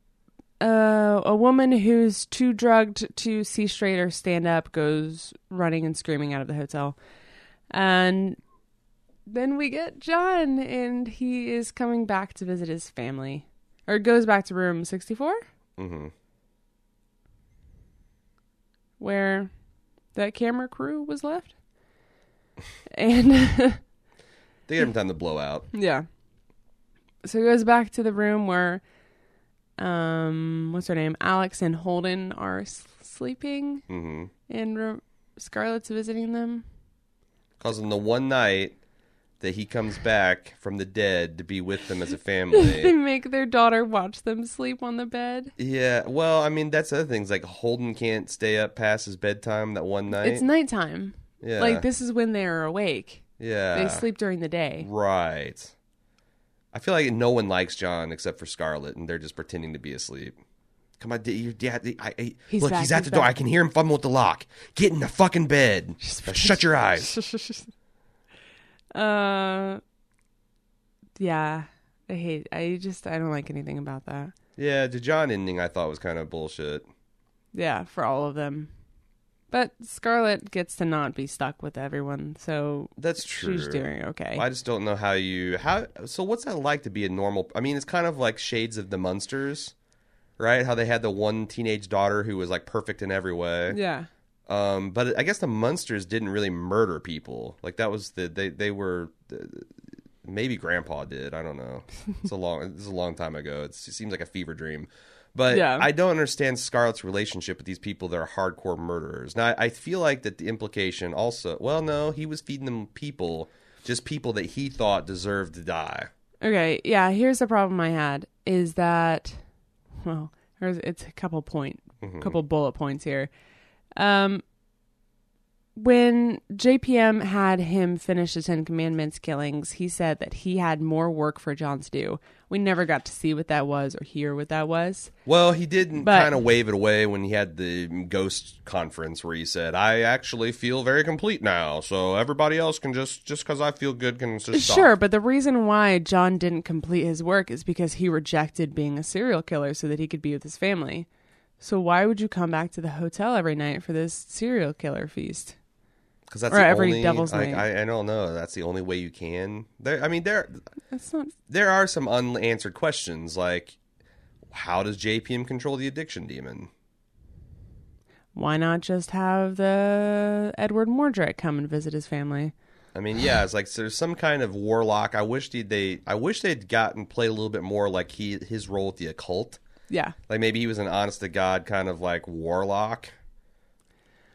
uh, a woman who's too drugged to see straight or stand up goes running and screaming out of the hotel, and then we get John, and he is coming back to visit his family, or goes back to room sixty-four, Mm-hmm. where that camera crew was left, and. They gave him time to blow out. Yeah. So he goes back to the room where, um, what's her name? Alex and Holden are s- sleeping, Mm-hmm. and Re- Scarlett's visiting them. Because on the one night that he comes back from the dead to be with them as a family. They make their daughter watch them sleep on the bed. Yeah, well, I mean, that's the other things. Like, Holden can't stay up past his bedtime that one night. It's nighttime. yeah. Like, this is when they're awake. Yeah. They sleep during the day. Right. I feel like no one likes John except for Scarlett, and they're just pretending to be asleep. Come on, your dad. I, I, He's look, back, he's at he's the door. back. I can hear him fumbling with the lock. Get in the fucking bed. Now shut your eyes. uh, yeah. I hate, I just, I don't like anything about that. Yeah, the John ending I thought was kind of bullshit. Yeah, for all of them. But Scarlett gets to not be stuck with everyone, so That's true. she's doing okay. I just don't know how you how. So what's that like to be a normal? I mean, it's kind of like shades of the Munsters, right? How they had the one teenage daughter who was like perfect in every way. Yeah. Um, but I guess the Munsters didn't really murder people. Like that was the they they were maybe Grandpa did. I don't know. It's a long it's a long time ago. It's, it seems like a fever dream. But Yeah. I don't understand Scarlett's relationship with these people that are hardcore murderers. Now, I feel like that the implication also... Well, no, he was feeding them people, just people that he thought deserved to die. Okay, yeah, here's the problem I had, is that, well, there's, it's a couple point, Mm-hmm. couple bullet points here. Um, when J P M had him finish the Ten Commandments killings, he said that he had more work for John to do. We never got to see what that was or hear what that was. Well, he did But- kind of wave it away when he had the ghost conference where he said, I actually feel very complete now, so everybody else can just... Just because I feel good can just stop. Sure, but the reason why John didn't complete his work is because he rejected being a serial killer so that he could be with his family. So why would you come back to the hotel every night for this serial killer feast? Because that's Or the every only, devil's like, night. I, I don't know. That's the only way you can. There, I mean, there That's not... there are some unanswered questions, like how does J P M control the addiction demon? Why not just have the Edward Mordred come and visit his family? I mean, yeah, it's like so there's some kind of warlock. I wish they, they I wish they'd gotten played a little bit more like he his role with the occult. Yeah. Like maybe he was an honest to God kind of like warlock.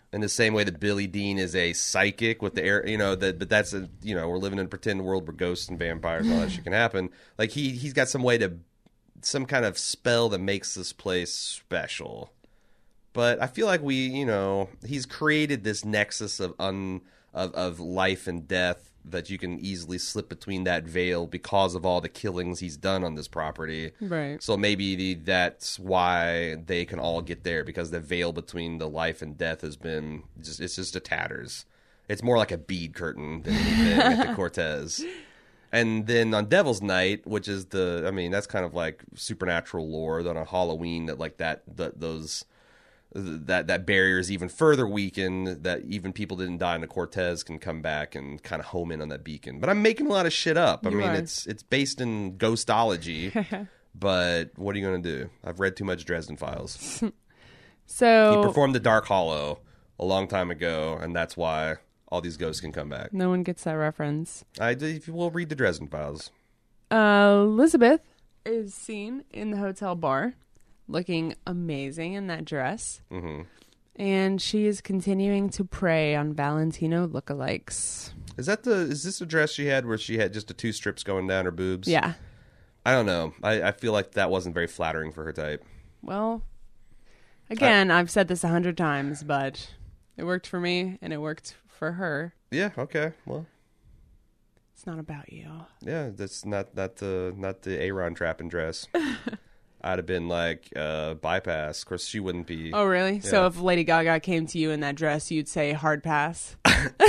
In the same way that Billy Dean is a psychic with the air, you know, that but that's a you know we're living in a pretend world where ghosts and vampires and all that shit can happen. Like he he's got some way to some kind of spell that makes this place special. But I feel like we, you know, he's created this nexus of un of of life and death that you can easily slip between that veil because of all the killings he's done on this property. Right. So maybe the, that's why they can all get there, because the veil between the life and death has been just, it's just a tatters. It's more like a bead curtain than anything at the Cortez. And then on Devil's Night, which is the, I mean, that's kind of like supernatural lore. Then on Halloween, that like that, that those, that that barrier is even further weakened, that even people didn't die in the Cortez can come back and kind of home in on that beacon. But I'm making a lot of shit up. I You mean, are. it's it's based in ghostology, but what are you going to do? I've read too much Dresden Files. So He performed the Dark Hollow a long time ago, and that's why all these ghosts can come back. no one gets that reference. I if you will read the Dresden Files. Uh, Elizabeth is seen in the hotel bar, looking amazing in that dress. Mm-hmm. And she is continuing to prey on Valentino lookalikes. Is that the is this the dress she had where she had just the two strips going down her boobs? Yeah. I don't know. I, I feel like that wasn't very flattering for her type. Well, again, I've said this a hundred times, but it worked for me and it worked for her. Yeah. Okay. Well. It's not about you. Yeah, that's not not the not the Aaron trapping dress. I'd have been like uh, bypass. Of course, she wouldn't be. Oh, really? So Yeah. if Lady Gaga came to you in that dress, you'd say hard pass?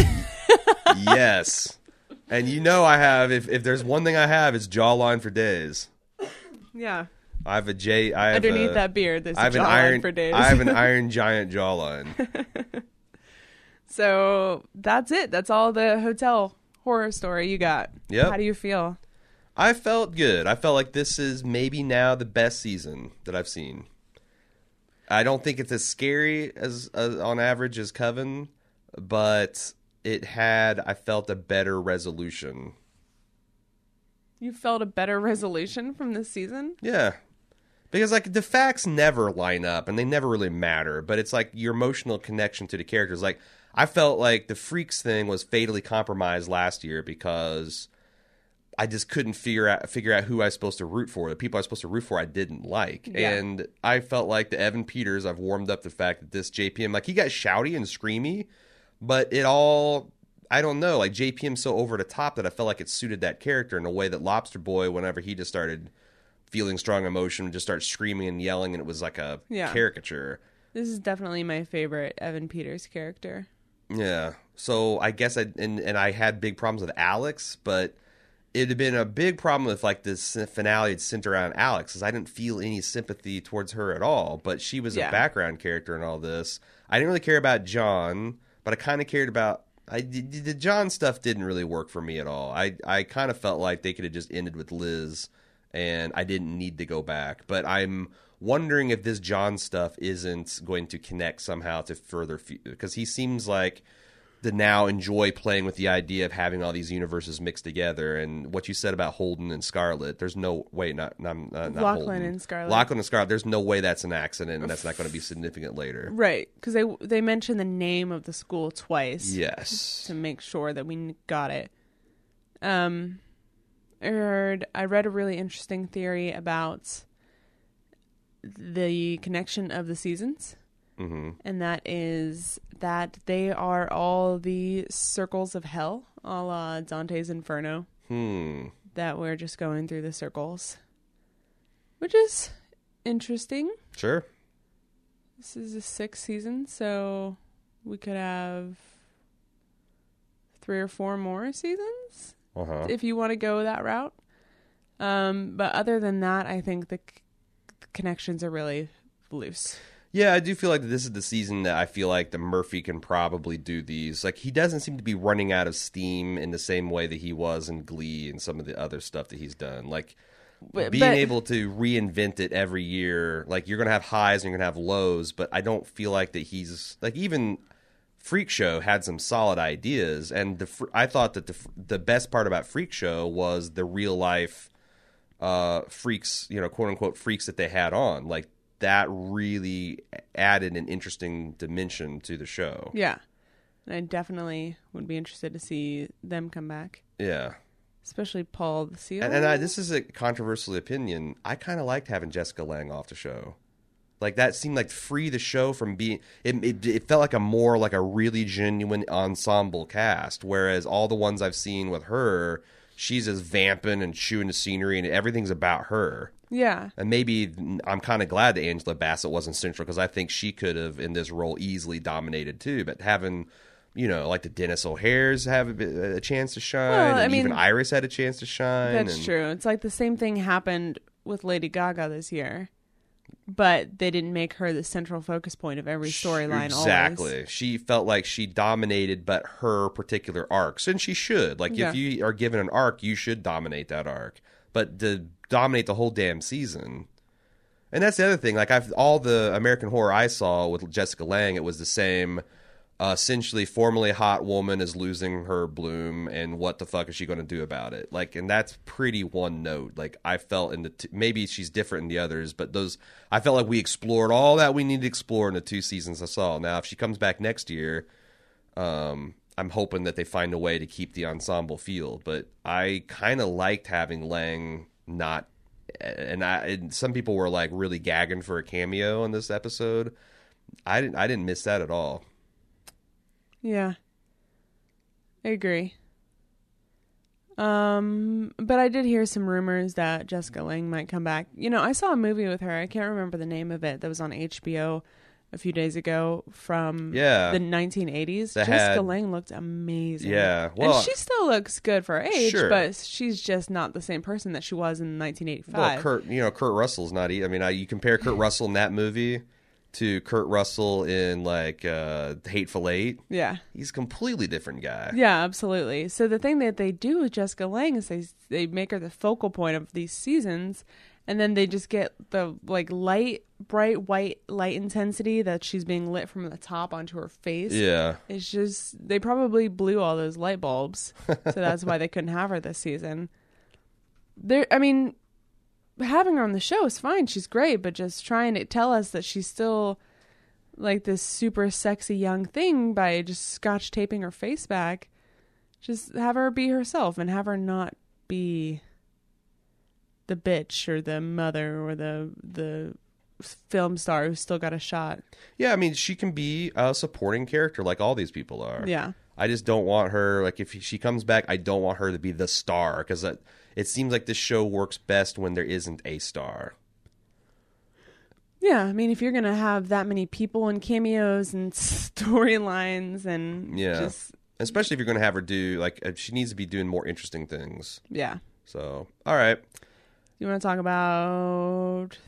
Yes, and you know I have. If if there's one thing I have, it's jawline for days. Yeah. I have a J. I have Underneath a, that beard, there's I have a an jawline iron. for days. I have an iron giant jawline. So that's it. That's all the hotel horror story you got. Yep. How do you feel? I felt good. I felt like this is maybe now the best season that I've seen. I don't think it's as scary as, as on average as Coven, but it had, I felt, a better resolution. You felt a better resolution from this season? Yeah. Because, like, the facts never line up, and they never really matter, but it's like your emotional connection to the characters. Like, I felt like the Freaks thing was fatally compromised last year because I just couldn't figure out figure out who I was supposed to root for. The people I was supposed to root for, I didn't like. Yeah. And I felt like the Evan Peters, I've warmed up the fact that this J P M, like, he got shouty and screamy, but it all, I don't know, like, J P M's so over the top that I felt like it suited that character in a way that Lobster Boy, whenever he just started feeling strong emotion, just started screaming and yelling, and it was like a Yeah. caricature. This is definitely my favorite Evan Peters character. Yeah. So I guess I and, and I had big problems with Alex, but it'd have been a big problem if like this finale had centered around Alex, because I didn't feel any sympathy towards her at all. But she was Yeah. a background character in all this. I didn't really care about John, but I kind of cared about. I the John stuff didn't really work for me at all. I I kind of felt like they could have just ended with Liz, and I didn't need to go back. But I'm wondering if this John stuff isn't going to connect somehow to further, because he seems like to now enjoy playing with the idea of having all these universes mixed together. And what you said about Holden and Scarlet, there's no way, not not, not Lachlan Holden. and Scarlet. Lachlan and Scarlet, there's no way that's an accident, and that's not going to be significant later. Right, because they they mentioned the name of the school twice. Yes. To make sure that we got it. Um, I heard I read a really interesting theory about the connection of the seasons, Mm-hmm. and that is that they are all the circles of hell, a la Dante's Inferno. Hmm. That we're just going through the circles, which is interesting. Sure. This is the sixth season, so we could have three or four more seasons Uh-huh. if you want to go that route. Um, but other than that, I think the, c- the connections are really loose. Yeah, I do feel like this is the season that I feel like the Murphy can probably do these. Like, he doesn't seem to be running out of steam in the same way that he was in Glee and some of the other stuff that he's done. Like, But, being but- able to reinvent it every year, like, you're going to have highs and you're going to have lows, but I don't feel like that he's, like, even Freak Show had some solid ideas, and the fr- I thought that the the best part about Freak Show was the real life uh, freaks, you know, quote unquote freaks that they had on. Like, that really added an interesting dimension to the show. Yeah. And I definitely would be interested to see them come back. Yeah. Especially Paul the Seal. And, and I, this is a controversial opinion. I kind of liked having Jessica Lange off the show. Like, that seemed like free the show from being... It, it, it felt like a more, like a really genuine ensemble cast. Whereas all the ones I've seen with her, she's just vamping and chewing the scenery and everything's about her. Yeah. And maybe I'm kind of glad that Angela Bassett wasn't central because I think she could have, in this role, easily dominated too. But having, you know, like the Dennis O'Hares have a, a chance to shine, Well, and I mean, even Iris had a chance to shine. That's and, true. It's like the same thing happened with Lady Gaga this year. But they didn't make her the central focus point of every storyline. Exactly. Always. She felt like she dominated, but her particular arcs. And she should. Like, Yeah. if you are given an arc, you should dominate that arc. But to dominate the whole damn season... And that's the other thing. Like, I've all the American Horror I saw with Jessica Lange, it was the same... Uh, essentially, formerly hot woman is losing her bloom, and what the fuck is she going to do about it? Like, and that's pretty one note. Like, I felt in the t- maybe she's different in the others, but those I felt like we explored all that we need to explore in the two seasons I saw. Now, if she comes back next year, um, I'm hoping that they find a way to keep the ensemble feel. But I kind of liked having Lang not, and I and some people were like really gagging for a cameo in this episode. I didn't. I didn't miss that at all. Yeah. I agree. Um, but I did hear some rumors that Jessica Lange might come back. You know, I saw a movie with her. I can't remember the name of it. That was on H B O a few days ago from Yeah. the nineteen eighties. That Jessica had- Lange looked amazing. Yeah, well- and she still looks good for her age, Sure. but she's just not the same person that she was in nineteen eighty-five. Well, Kurt, you know, Kurt Russell's not. e- I mean, I, you compare Kurt Russell in that movie to Kurt Russell in like uh, Hateful Eight. Yeah. He's a completely different guy. Yeah, absolutely. So the thing that they do with Jessica Lange is they they make her the focal point of these seasons, and then they just get the like light, bright white light intensity that she's being lit from the top onto her face. Yeah. It's just they probably blew all those light bulbs, so that's why they couldn't have her this season. There, I mean, having her on the show is fine. She's great, but just trying to tell us that she's still like this super sexy young thing by just scotch taping her face back. Just have her be herself and have her not be the bitch or the mother or the the film star who's still got a shot. Yeah, I mean, she can be a supporting character like all these people are. Yeah. I just don't want her, like, if she comes back, I don't want her to be the star, because it seems like this show works best when there isn't a star. Yeah, I mean, if you're going to have that many people and cameos and storylines and Yeah. just... Especially if you're going to have her do, like, uh, she needs to be doing more interesting things. Yeah. So, all right. You want to talk about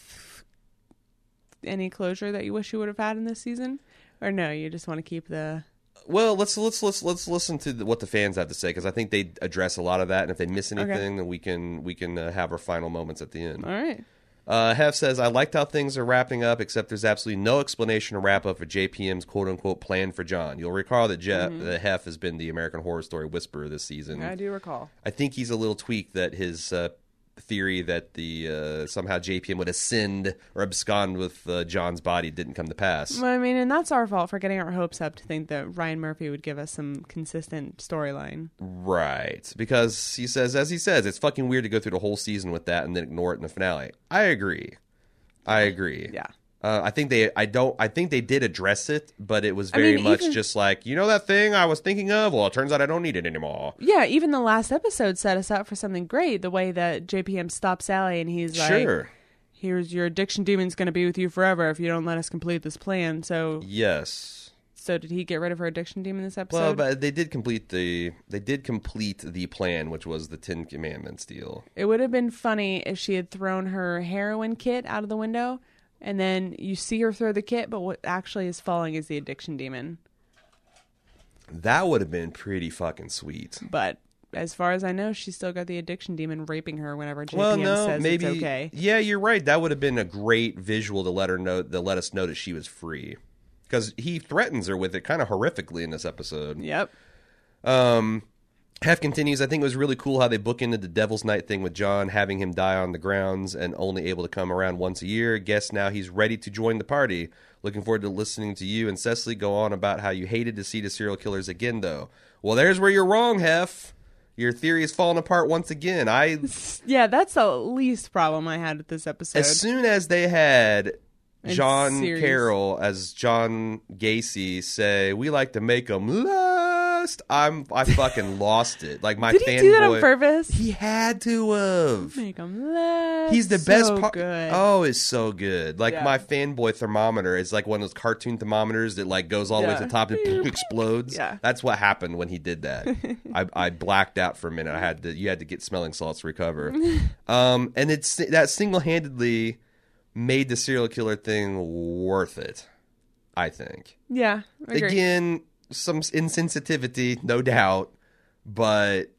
any closure that you wish you would have had in this season? Or no, you just want to keep the... Well, let's let's let's let's listen to the, what the fans have to say, because I think they address a lot of that, and if they miss anything, Okay. then we can we can uh, have our final moments at the end. All right. Uh, Hef says, I liked how things are wrapping up, except there's absolutely no explanation or wrap up for J P M's quote-unquote plan for John. You'll recall that Jeff, Mm-hmm. the Hef has been the American Horror Story whisperer this season. I do recall. I think he's a little tweaked that his uh, theory that the uh, somehow J P M would ascend or abscond with uh, John's body didn't come to pass. Well, I mean, and that's our fault for getting our hopes up to think that Ryan Murphy would give us some consistent storyline. Right. Because he says, as he says, it's fucking weird to go through the whole season with that and then ignore it in the finale. I agree. I agree. Yeah. Uh, I think they, I don't, I think they did address it, but it was very mean, much even- just like, you know, that thing I was thinking of. Well, it turns out I don't need it anymore. Yeah, even the last episode set us up for something great. The way that J P M stops Sally and he's like, Sure. here's your addiction demon's going to be with you forever if you don't let us complete this plan. So, Yes. so did he get rid of her addiction demon this episode? Well, but they did complete the, they did complete the plan, which was the Ten Commandments deal. It would have been funny if she had thrown her heroin kit out of the window, and then you see her throw the kit, but what actually is falling is the addiction demon. That would have been pretty fucking sweet. But as far as I know, she's still got the addiction demon raping her whenever J P M Well, no, says maybe. it's okay. Yeah, you're right. That would have been a great visual to let her know, to let us know that she was free, because he threatens her with it kind of horrifically in this episode. Yep. Um, Hef continues, I think it was really cool how they bookended the Devil's Night thing with John, having him die on the grounds and only able to come around once a year. Guess now he's ready to join the party. Looking forward to listening to you and Cecily go on about how you hated to see the serial killers again, though. Well, there's where you're wrong, Hef. Your theory is falling apart once again. I Yeah, that's the least problem I had with this episode. As soon as they had In John series. Carroll as John Gacy say, we like to make them lust, I'm, I fucking lost it. Like my Did he do that on fanboy- purpose? He had to have. Make him laugh. He's the so best part. good. Oh, it's so good. Like Yeah. my fanboy thermometer is like one of those cartoon thermometers that like goes all the way to Yeah. the top and poof, explodes. Yeah. That's what happened when he did that. I, I blacked out for a minute. I had to. You had to get smelling salts to recover. Um, and it's that single handedly made the serial killer thing worth it. I think. Yeah. I agree. Again, some insensitivity, no doubt, but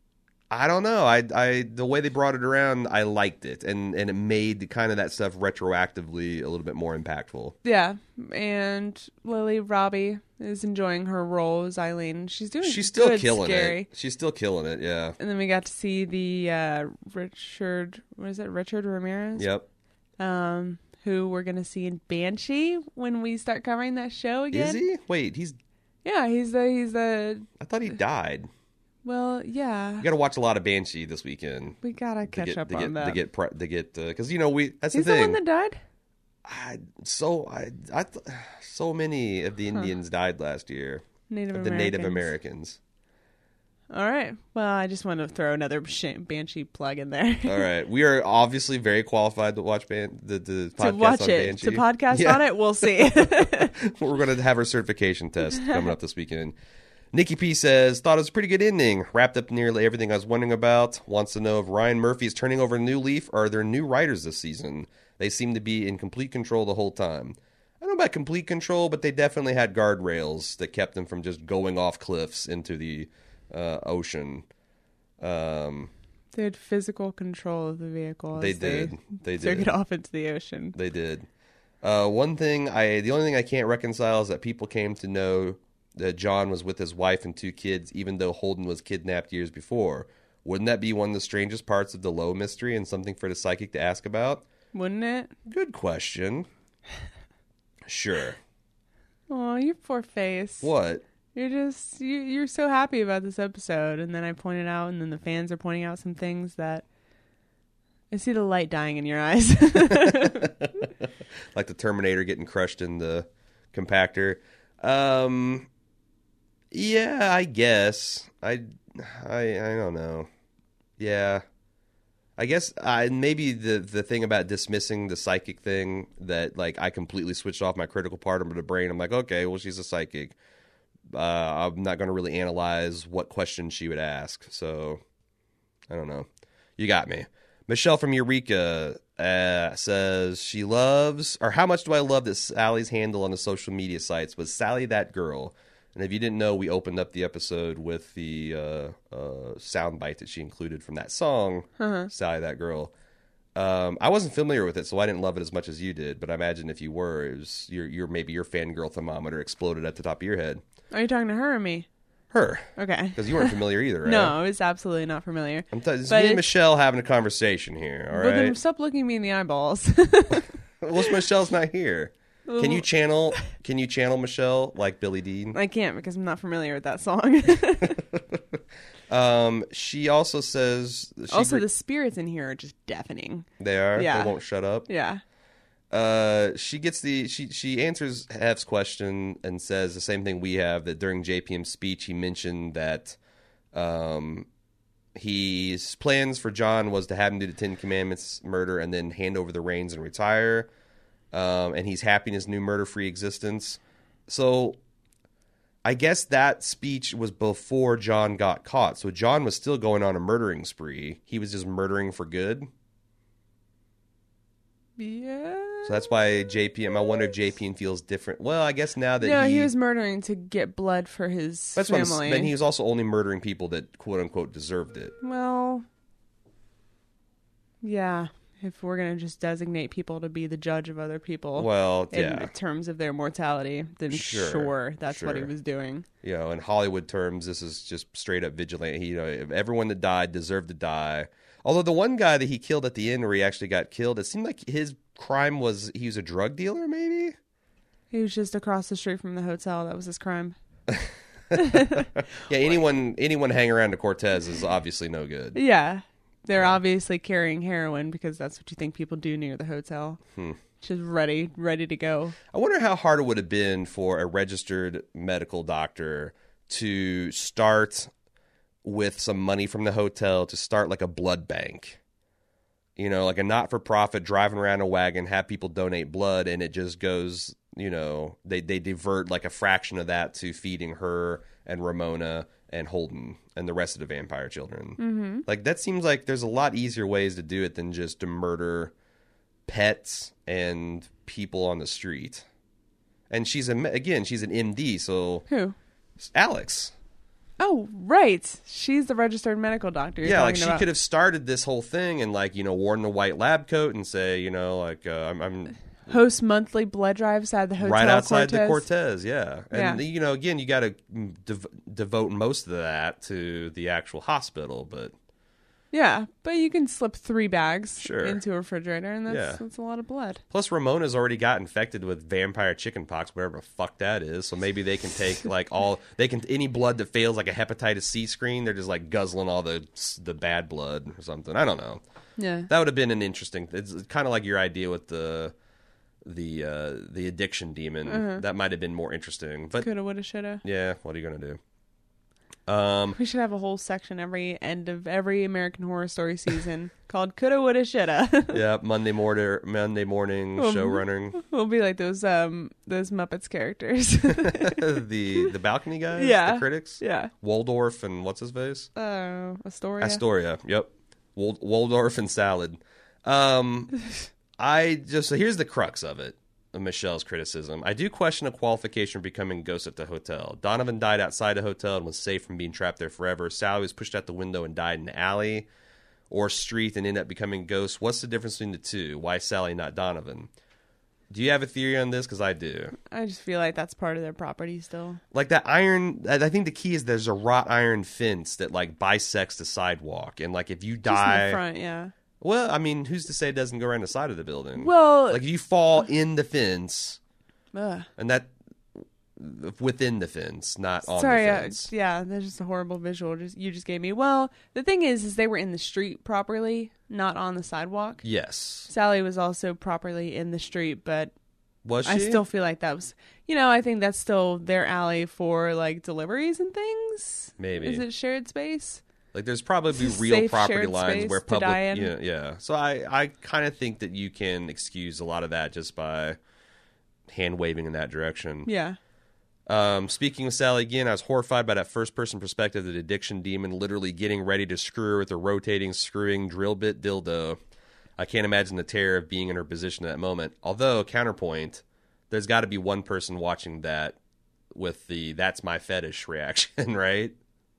I don't know. I, I, the way they brought it around, I liked it, and and it made kind of that stuff retroactively a little bit more impactful. Yeah, and Lily Robbie is enjoying her role as Eileen. She's doing. She's still good, killing scary. it. She's still killing it. Yeah. And then we got to see the uh, Richard. What is it? Richard Ramirez. Yep. Um, who we're gonna see in Banshee when we start covering that show again. Is he? Wait, he's. Yeah, he's the he's the. I thought he died. Well, yeah. You got to watch a lot of Banshee this weekend. We gotta to catch get, up to on get, that. To get pre- to get because uh, you know we that's he's the the, thing. one that died. I, so I I th- so many of the Indians died last year. Native Of the Americans. Native Americans. All right. Well, I just want to throw another sh- Banshee plug in there. All right, we are obviously very qualified to watch ban- the the podcast to watch on it, Banshee. to podcast Yeah. on it, we'll see. We're going to have our certification test coming up this weekend. Nikki P says, thought it was a pretty good ending. Wrapped up nearly everything I was wondering about. Wants to know if Ryan Murphy is turning over a new leaf or are there new writers this season? They seem to be in complete control the whole time. I don't know about complete control, but they definitely had guardrails that kept them from just going off cliffs into the uh, ocean. Um, They had physical control of the vehicle. They as did. They took did. it off into the ocean. They did. Uh, one thing I, the only thing I can't reconcile is that people came to know that John was with his wife and two kids, even though Holden was kidnapped years before. Wouldn't that be one of the strangest parts of the Low mystery and something for the psychic to ask about? Wouldn't it? Good question. Sure. Oh, your poor face. What? You're just you, you're so happy about this episode, and then I pointed out, and then the fans are pointing out some things that I see the light dying in your eyes. Like the Terminator getting crushed in the compactor. Um, yeah, I guess. I, I, I don't know. Yeah. I guess I maybe the the thing about dismissing the psychic thing that like I completely switched off my critical part of the brain. I'm like, okay, well she's a psychic. Uh, I'm not going to really analyze what questions she would ask. So I don't know. You got me. Michelle from Eureka uh, says she loves, or how much do I love that Sally's handle on the social media sites was Sally That Girl. And if you didn't know, we opened up the episode with the uh, uh, soundbite that she included from that song, Uh-huh. Sally That Girl. Um, I wasn't familiar with it, so I didn't love it as much as you did. But I imagine if you were, it was your, your maybe your fangirl thermometer exploded at the top of your head. Are you talking to her or me? Her, Okay. because you weren't familiar either, right? No, I was absolutely not familiar. I'm t- it's But me and it's- Michelle having a conversation here. All But then right. stop looking me in the eyeballs. Well, Michelle's not here. Can you channel? Can you channel Michelle like Billy Dean? I can't because I'm not familiar with that song. Um, she also says. She also, br- the spirits in here are just deafening. they are. Yeah. They won't shut up. Yeah. Uh, she gets the she she answers Hef's question and says the same thing we have, that during J P M's speech he mentioned that um his plans for John was to have him do the Ten Commandments murder and then hand over the reins and retire. Um, and he's happy in his new murder-free existence. So I guess that speech was before John got caught. So John was still going on a murdering spree. He was just murdering for good. Yeah. So that's why J P M, I wonder if J P M feels different. Well, I guess now that No, he, he was murdering to get blood for his that's what I'm, family. then he was also only murdering people that quote unquote deserved it. Well, yeah, If we're going to just designate people to be the judge of other people Well, in yeah. terms of their mortality, then Sure, sure, that's what he sure. was doing. You know, in Hollywood terms, this is just straight up vigilante. He, you know, everyone that died deserved to die. Although the one guy that he killed at the end where he actually got killed, it seemed like his crime was he was a drug dealer, maybe? He was just across the street from the hotel. That was his crime. Yeah, anyone anyone hanging around to Cortez is obviously no good. Yeah. They're obviously carrying heroin because that's what you think people do near the hotel. Hmm. Just ready, ready to go. I wonder how hard it would have been for a registered medical doctor to start with some money from the hotel to start like a blood bank. You know, like a not-for-profit driving around a wagon, have people donate blood, and it just goes, you know, they, they divert like a fraction of that to feeding her and Ramona and Holden and the rest of the vampire children. Mm-hmm. Like, that seems like there's a lot easier ways to do it than just to murder pets and people on the street. And she's, a, again, she's an M D, so... Who? Alex. Oh, right. She's the registered medical doctor. You're Yeah, like talking she about. could have started this whole thing and, like, you know, worn the white lab coat and say, you know, like, uh, I'm... I'm Host monthly blood drives at the hotel right outside Cortez. the Cortez, yeah. And, Yeah. you know, again, you got to dev- devote most of that to the actual hospital, but... Yeah, but you can slip three bags Sure. into a refrigerator, and that's, Yeah. that's a lot of blood. Plus, Ramona's already got infected with vampire chickenpox, whatever the fuck that is. So maybe they can take like all they can any blood that fails like a hepatitis C screen. They're just like guzzling all the the bad blood or something. I don't know. Yeah. That would have been an interesting. It's kind of like your idea with the the uh, the addiction demon. Uh-huh. That might have been more interesting. But Coulda, woulda, shoulda. yeah, what are you gonna do? Um, We should have a whole section every end of every American Horror Story season called Coulda, Woulda, Shoulda. yeah, Monday morning, Monday morning Um, show running. We'll be like those um those Muppets characters. the the balcony guys, Yeah. the critics, yeah. Waldorf and what's his face? Uh, Astoria. Astoria. Yep. Wald- Waldorf and salad. Um, I just so here's the crux of it. Of Michelle's criticism. I do question a qualification for becoming ghost at the hotel. Donovan died outside the hotel and was safe from being trapped there forever. Sally was pushed out the window and died in the alley or street and ended up becoming ghost. What's the difference between the two? Why Sally, not Donovan? Do you have a theory on this? Because I do. I just feel like that's part of their property still. Like that iron, I I think the key is there's a wrought iron fence that like bisects the sidewalk. And like if you Just in die... the front, yeah. Well, I mean, who's to say it doesn't go around the side of the building? Well, like if you fall in the fence, ugh. and that within the fence, not on Sorry, the uh, fence. yeah, that's just a horrible visual. Just you just gave me. Well, the thing is, is they were in the street properly, not on the sidewalk. Yes, Sally was also properly in the street, but was she? I still feel like that was, you know, I think that's still their alley for like deliveries and things. Maybe. Is it shared space? Like there's probably It's a real safe property shared lines space where to public, die in. yeah, yeah. So I, I kind of think that you can excuse a lot of that just by hand waving in that direction. Yeah. Um, speaking of Sally again, I was horrified by that first-person perspective of the addiction demon literally getting ready to screw her with a rotating, screwing drill bit dildo. I can't imagine the terror of being in her position at that moment. Although, counterpoint, there's got to be one person watching that with the "that's my fetish" reaction, right?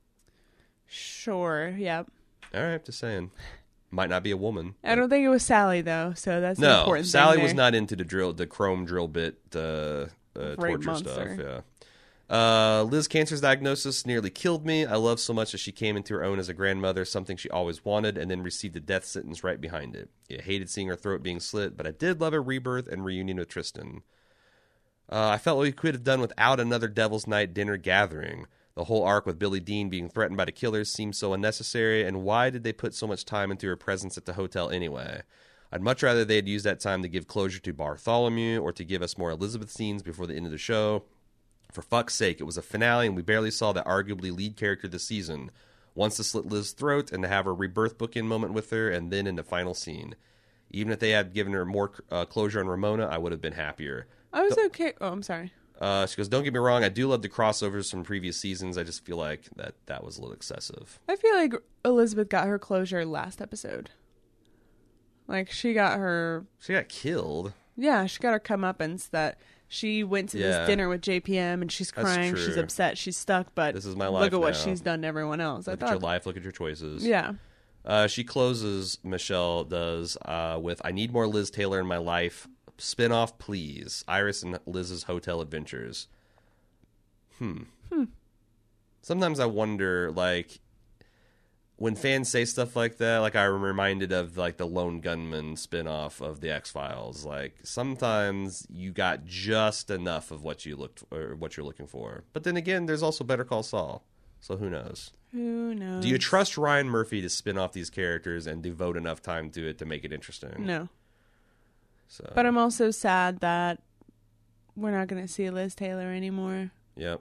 Sure. Yep. All right, just saying. Might not be a woman. I don't think it was Sally though, so that's an No, important Sally thing was there. not into the drill, the chrome drill bit uh, uh, Rape torture monster. stuff. Yeah. Uh, Liz Cancer's diagnosis nearly killed me. I love so much that she came into her own as a grandmother, something she always wanted, and then received a death sentence right behind it. Yeah, hated seeing her throat being slit, but I did love her rebirth and reunion with Tristan. Uh, I felt like we could have done without another Devil's Night dinner gathering. The whole arc with Billy Dean being threatened by the killers seemed so unnecessary, and why did they put so much time into her presence at the hotel anyway? I'd much rather they had used that time to give closure to Bartholomew or to give us more Elizabeth scenes before the end of the show. For fuck's sake, it was a finale and we barely saw the arguably lead character this season. Once to slit Liz's throat and to have her rebirth bookend moment with her, and then in the final scene. Even if they had given her more uh, closure on Ramona, I would have been happier. I was okay. Oh, I'm sorry. Uh, she goes, don't get me wrong, I do love the crossovers from previous seasons. I just feel like that that was a little excessive. I feel like Elizabeth got her closure last episode. Like she got her, She got killed. yeah, she got her comeuppance that she went to Yeah. this dinner with J P M and she's That's crying, she's true. upset, she's stuck. But This is my look life at what now. she's done to everyone else. Look I at your thought, life, look at your choices. yeah, Uh, she closes, Michelle does, uh, with, I need more Liz Taylor in my life. Spin-off, please. Iris and Liz's Hotel Adventures. Hmm. Hmm. Sometimes I wonder, like, when fans say stuff like that, like I'm reminded of, like, the Lone Gunman spin-off of The X-Files. Like, sometimes you got just enough of what you looked or what you're looking for. But then again, there's also Better Call Saul. So who knows? Who knows? Do you trust Ryan Murphy to spin off these characters and devote enough time to it to make it interesting? No. So. But I'm also sad that we're not going to see Liz Taylor anymore. Yep.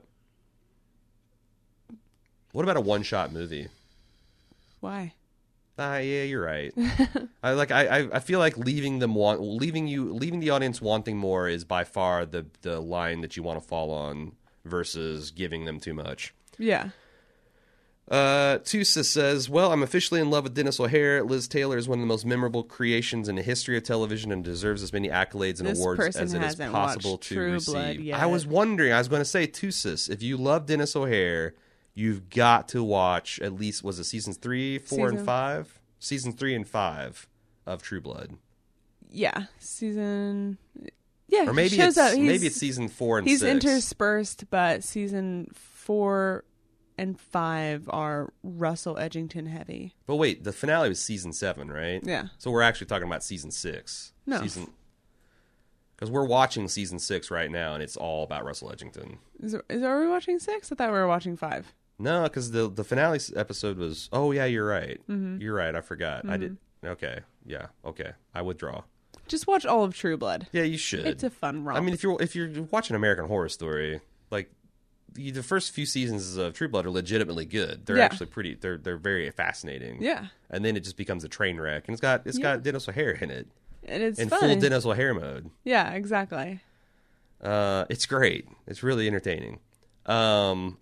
What about a one-shot movie? Why? Ah, yeah, you're right. I like. I, I. I feel like leaving them want, leaving you, leaving the audience wanting more is by far the the line that you want to fall on versus giving them too much. Yeah. Uh, Tusa says, well, I'm officially in love with Dennis O'Hare. Liz Taylor is one of the most memorable creations in the history of television and deserves as many accolades and This awards person as it is hasn't possible watched to True receive. Blood yet. I was wondering, I was going to say, Tusis, if you love Dennis O'Hare, you've got to watch at least, was it seasons three, four, Season- and five? Season three and five of True Blood. Yeah. Season... Yeah, Or maybe shows it's, up. He's, maybe it's season four and He's six. interspersed, but season four and five are Russell Edgington heavy. But wait, the finale was season seven, right? Yeah. So we're actually talking about season six. No. Season... Because we're watching season six right now, and it's all about Russell Edgington. Is, it, is are we watching six? I thought we were watching five. No, because the the finale episode was. Oh yeah, you're right. Mm-hmm. You're right. I forgot. I did. Okay. Yeah. Okay. I withdraw. Just watch all of True Blood. Yeah, you should. It's a fun romp. I mean, if you're if you're watching American Horror Story, like the, the first few seasons of True Blood are legitimately good. They're Yeah. actually pretty. They're they're very fascinating. yeah, And then it just becomes a train wreck, and it's got it's Yeah. got Dennis O'Hare in it and it's in fun. full Dennis O'Hare mode. Yeah, exactly. Uh, it's great. It's really entertaining. Um,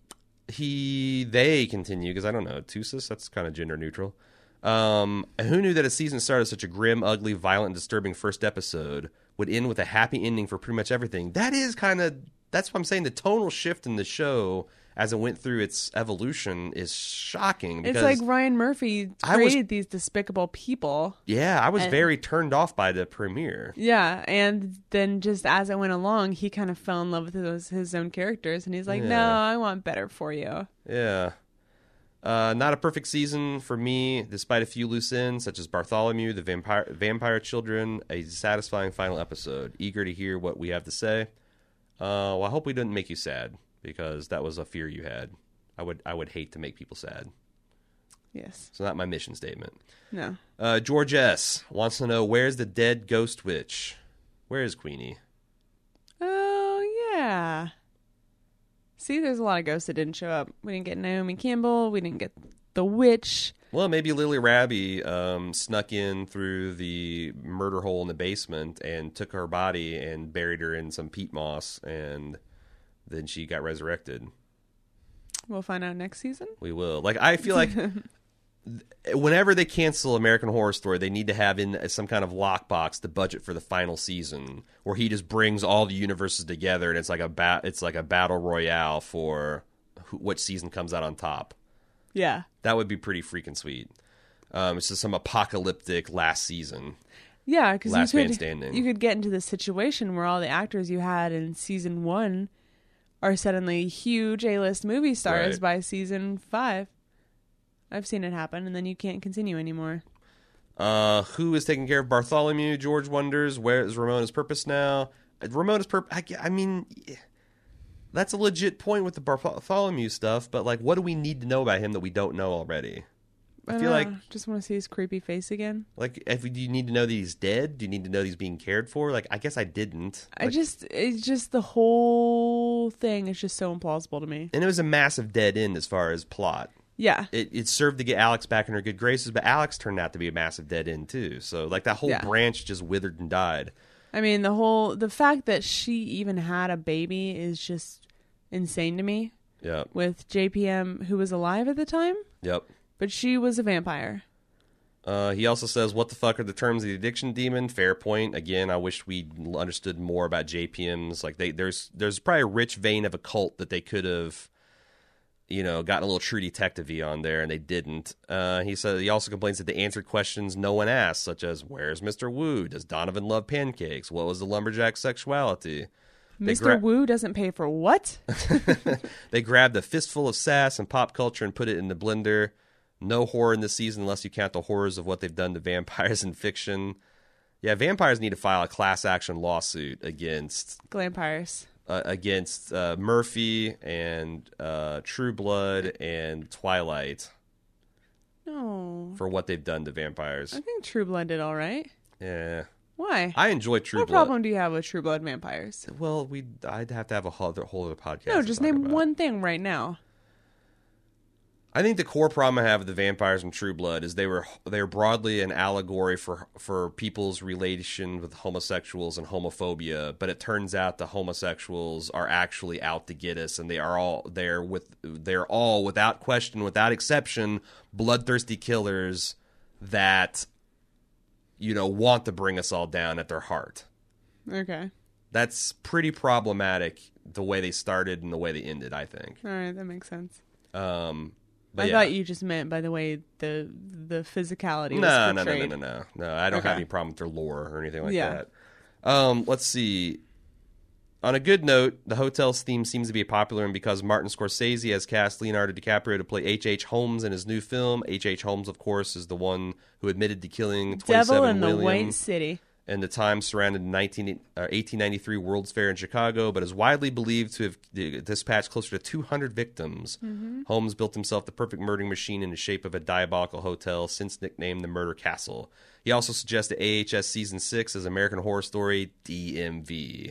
he they continue because I don't know Tusis. That's kind of gender neutral. Um, who knew that a season started such a grim, ugly, violent, and disturbing first episode would end with a happy ending for pretty much everything? That is kind of that's what I'm saying. The tonal shift in the show as it went through its evolution is shocking. Because, It's like Ryan Murphy I was- created these despicable people. yeah, I was and- very turned off by the premiere. Yeah, and then just as it went along, he kind of fell in love with those, his own characters, and he's like, Yeah. "No, I want better for you." Yeah. Uh, not a perfect season for me, despite a few loose ends, such as Bartholomew, the vampire, vampire children, a satisfying final episode. Eager to hear what we have to say. Uh, well, I hope we didn't make you sad, because that was a fear you had. I would I would hate to make people sad. Yes. It's not my mission statement. No. Uh, George S. wants to know, where's the dead ghost witch? Where is Queenie? Oh yeah. See, there's a lot of ghosts that didn't show up. We didn't get Naomi Campbell. We didn't get the witch. Well, maybe Lily Raby um, snuck in through the murder hole in the basement and took her body and buried her in some peat moss, and then she got resurrected. We'll find out next season. We will. Like, I feel like whenever they cancel American Horror Story, they need to have in some kind of lockbox the budget for the final season, where he just brings all the universes together, and it's like a ba- it's like a battle royale for who, which season comes out on top. Yeah. That would be pretty freaking sweet. Um, it's just some apocalyptic last season. Yeah, because Last you man could standing. you could get into this situation where all the actors you had in season one are suddenly huge A-list movie stars Right. by season five. I've seen it happen, and then you can't continue anymore. Uh, who is taking care of Bartholomew? George wonders. Where is Ramona's purpose now? Uh, Ramona's purpose. I, I mean, yeah, that's a legit point with the Bartholomew stuff. But like, what do we need to know about him that we don't know already? I, I feel don't like, know, just want to see his creepy face again. like, if do you need to know that he's dead? Do you need to know that he's being cared for? Like, I guess I didn't. I Like, just, it's just the whole thing is just so implausible to me. and it was a massive dead end as far as plot. Yeah. It, it served to get Alex back in her good graces, but Alex turned out to be a massive dead end too. So like that whole Yeah. branch just withered and died. I mean, the whole, the fact that she even had a baby is just insane to me Yep. with J P M, who was alive at the time, Yep. but she was a vampire. Uh, he also says, what the fuck are the terms of the addiction demon? Fair point. Again, I wish we understood more about J P Ms. Like they, there's there's probably a rich vein of a cult that they could have you know, gotten a little True Detective-y on there, and they didn't. Uh, he said he also complains that they answered questions no one asked, such as, where's Mister Wu? Does Donovan love pancakes? What was the lumberjack's sexuality? They Mister gra- Wu doesn't pay for what? They grabbed a fistful of sass and pop culture and put it in the blender. No horror in this season unless you count the horrors of what they've done to vampires in fiction. Yeah, vampires need to file a class action lawsuit against Glampires. uh, against uh, Murphy and uh, True Blood and Twilight No. for what they've done to vampires. I think True Blood did all right. Yeah, Why? I enjoy True what Blood. problem do you have with True Blood vampires? Well, we I'd have to have a whole other, whole other podcast. No, to just talk name about. one thing right now. I think the core problem I have with the vampires in True Blood is they were they were broadly an allegory for for people's relation with homosexuals and homophobia, but it turns out the homosexuals are actually out to get us, and they are all they're with they're all without question, without exception, bloodthirsty killers that you know want to bring us all down at their heart. Okay. That's pretty problematic the way they started and the way they ended, I think. All right, that makes sense. Um But I yeah. thought you just meant by the way the the physicality was No, no, no, portrayed. no, no, no, no. I don't Okay. have any problem with their lore or anything like Yeah. that. Um, let's see. On a good note, the hotel's theme seems to be popular, and because Martin Scorsese has cast Leonardo DiCaprio to play H H. Holmes in his new film. H H. Holmes, of course, is the one who admitted to killing Devil twenty-seven in the William White City. in the time surrounded the nineteen, uh, eighteen ninety-three World's Fair in Chicago, but is widely believed to have dispatched closer to two hundred victims. Mm-hmm. Holmes built himself the perfect murdering machine in the shape of a diabolical hotel, since nicknamed the Murder Castle. He also suggested A H S Season six as American Horror Story D M V.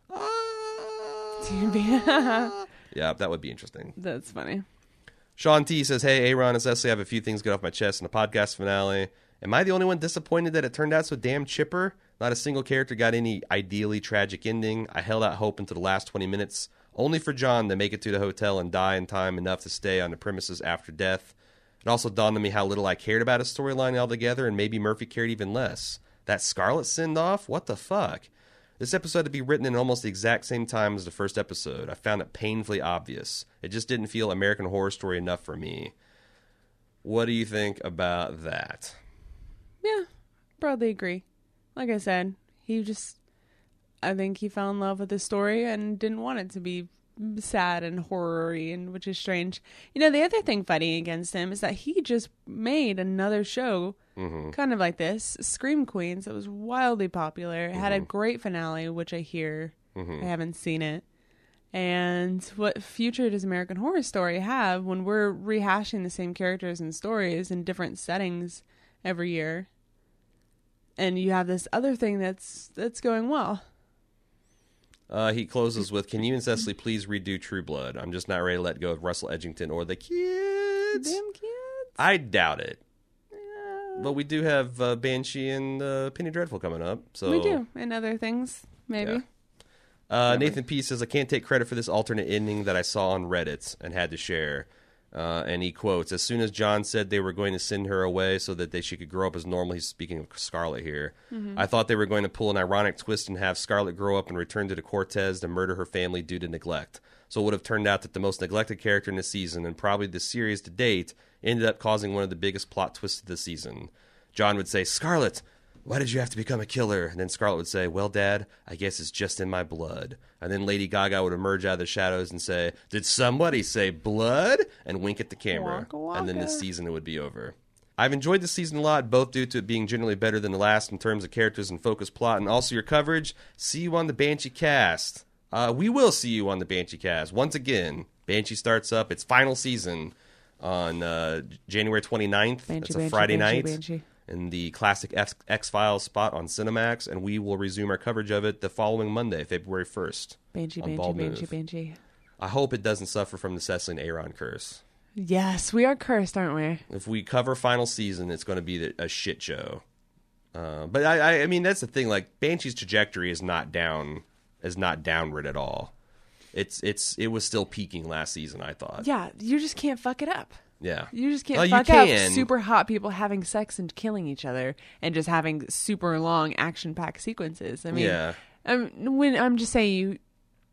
Ah. Yeah, that would be interesting. That's funny. Sean T says, hey, Aaron and Cecily, I have a few things to get off my chest in the podcast finale. Am I the only one disappointed that it turned out so damn chipper? Not a single character got any ideally tragic ending. I held out hope until the last twenty minutes, only for John to make it to the hotel and die in time enough to stay on the premises after death. It also dawned on me how little I cared about his storyline altogether, and maybe Murphy cared even less. That Scarlet send-off? What the fuck? This episode had to be written in almost the exact same time as the first episode. I found it painfully obvious. It just didn't feel American Horror Story enough for me. What do you think about that? Yeah, broadly agree. Like I said, he just, I think he fell in love with the story and didn't want it to be sad and horror-y, and which is strange. You know, the other thing fighting against him is that he just made another show Mm-hmm. kind of like this, Scream Queens, that was wildly popular. It had a Mm-hmm. great finale, which I hear. Mm-hmm. I haven't seen it. And what future does American Horror Story have when we're rehashing the same characters and stories in different settings every year? And you have this other thing that's that's going well. Uh, he closes with, can you and Cecily please redo True Blood? I'm just not ready to let go of Russell Edgington or the kids. Damn kids. I doubt it. Yeah. But we do have uh, Banshee and uh, Penny Dreadful coming up. So We do. And other things, maybe. Yeah. Uh, Nathan P. says, I can't take credit for this alternate ending that I saw on Reddit and had to share. Uh, and he quotes, as soon as John said they were going to send her away so that they, she could grow up as normal, he's speaking of Scarlet here, mm-hmm. I thought they were going to pull an ironic twist and have Scarlet grow up and return to the Cortez to murder her family due to neglect. So it would have turned out that the most neglected character in the season, and probably the series to date, ended up causing one of the biggest plot twists of the season. John would say, Scarlet, why did you have to become a killer? And then Scarlet would say, well, Dad, I guess it's just in my blood. And then Lady Gaga would emerge out of the shadows and say, did somebody say blood? And wink at the camera. Waka waka. And then this season would be over. I've enjoyed this season a lot, both due to it being generally better than the last in terms of characters and focused plot, and also your coverage. See you on the Banshee cast. Uh, we will see you on the Banshee cast. Once again, Banshee starts up its final season on uh, January twenty-ninth. Banshee, It's a Banshee, Friday Banshee, night. Banshee. In the classic X- X-Files spot on Cinemax, and we will resume our coverage of it the following Monday, February first. Banshee, on Banshee, Bald Banshee, Move. Banshee. I hope it doesn't suffer from the Cecily and Aaron curse. Yes, we are cursed, aren't we? If we cover final season, it's going to be the, a shit show. Uh, but I, I, I mean, that's the thing. Like, Banshee's trajectory is not down, is not downward at all. It's, it's, it was still peaking last season, I thought. Yeah, you just can't fuck it up. Yeah. You just can't Well, you fuck up can. super hot people having sex and killing each other and just having super long action-packed sequences. I mean, Yeah. um, when I'm just saying you,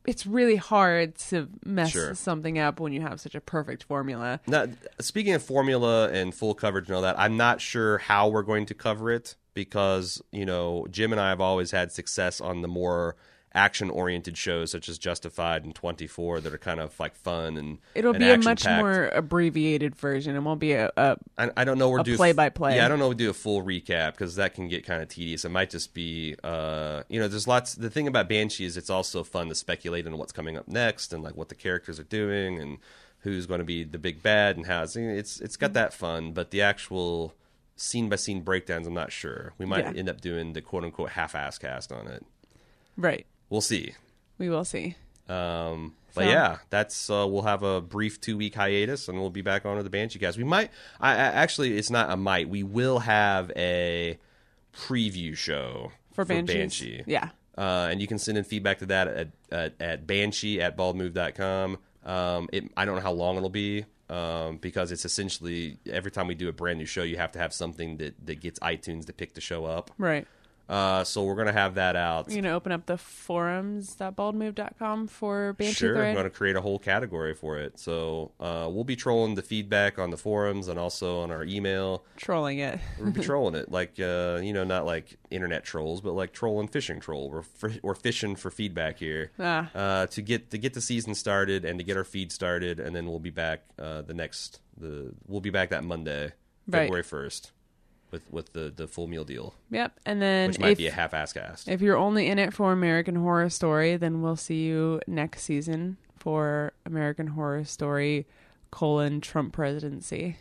it's really hard to mess Sure. something up when you have such a perfect formula. Now, speaking of formula and full coverage and all that, I'm not sure how we're going to cover it because, you know, Jim and I have always had success on the more action-oriented shows such as Justified and twenty-four that are kind of like fun and It'll and be a much action-packed. more abbreviated version. It won't be a, a I, I don't know. We're a do play-by-play. Yeah, I don't know. We do a full recap because that can get kind of tedious. It might just be, uh, you know, there's lots. The thing about Banshee is it's also fun to speculate on what's coming up next and like what the characters are doing and who's going to be the big bad and how it's it's it's got that fun. But the actual scene by scene breakdowns, I'm not sure. We might Yeah. end up doing the quote unquote half ass cast on it. right. We'll see. We will see. Um, but So- yeah, that's uh, we'll have a brief two week hiatus, and we'll be back on to the Banshee cast. We might, I, I actually, it's not a might. We will have a preview show For Banshees. Banshee. Yeah. Uh, and you can send in feedback to that at at, at banshee at baldmove dot com. Um, it, I don't know how long it'll be um, because it's essentially every time we do a brand new show, you have to have something that, that gets iTunes to pick the show up. Right. Uh, so we're gonna have that out. You're going to open up the forums dot bald move dot com for Banshee Sure, I'm Thread? going to create a whole category for it. So uh, we'll be trolling the feedback on the forums and also on our email. Trolling it. We'll be trolling it, like uh, you know, not like internet trolls, but like trolling fishing troll. We're f- we're fishing for feedback here Ah. uh, to get to get the season started and to get our feed started, and then we'll be back uh, the next the we'll be back that Monday, Right. February first, with with the the full meal deal, Yep. And then which might if, be a half-ass cast. if you're only in it for American Horror Story, then we'll see you next season for American Horror Story colon Trump presidency.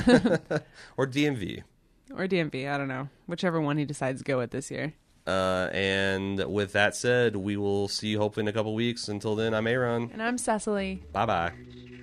Or D M V. Or D M V. I don't know. Whichever one he decides to go with this year. Uh, and with that said, we will see you hopefully in a couple weeks. Until then, I'm Aaron. And I'm Cecily. Bye bye.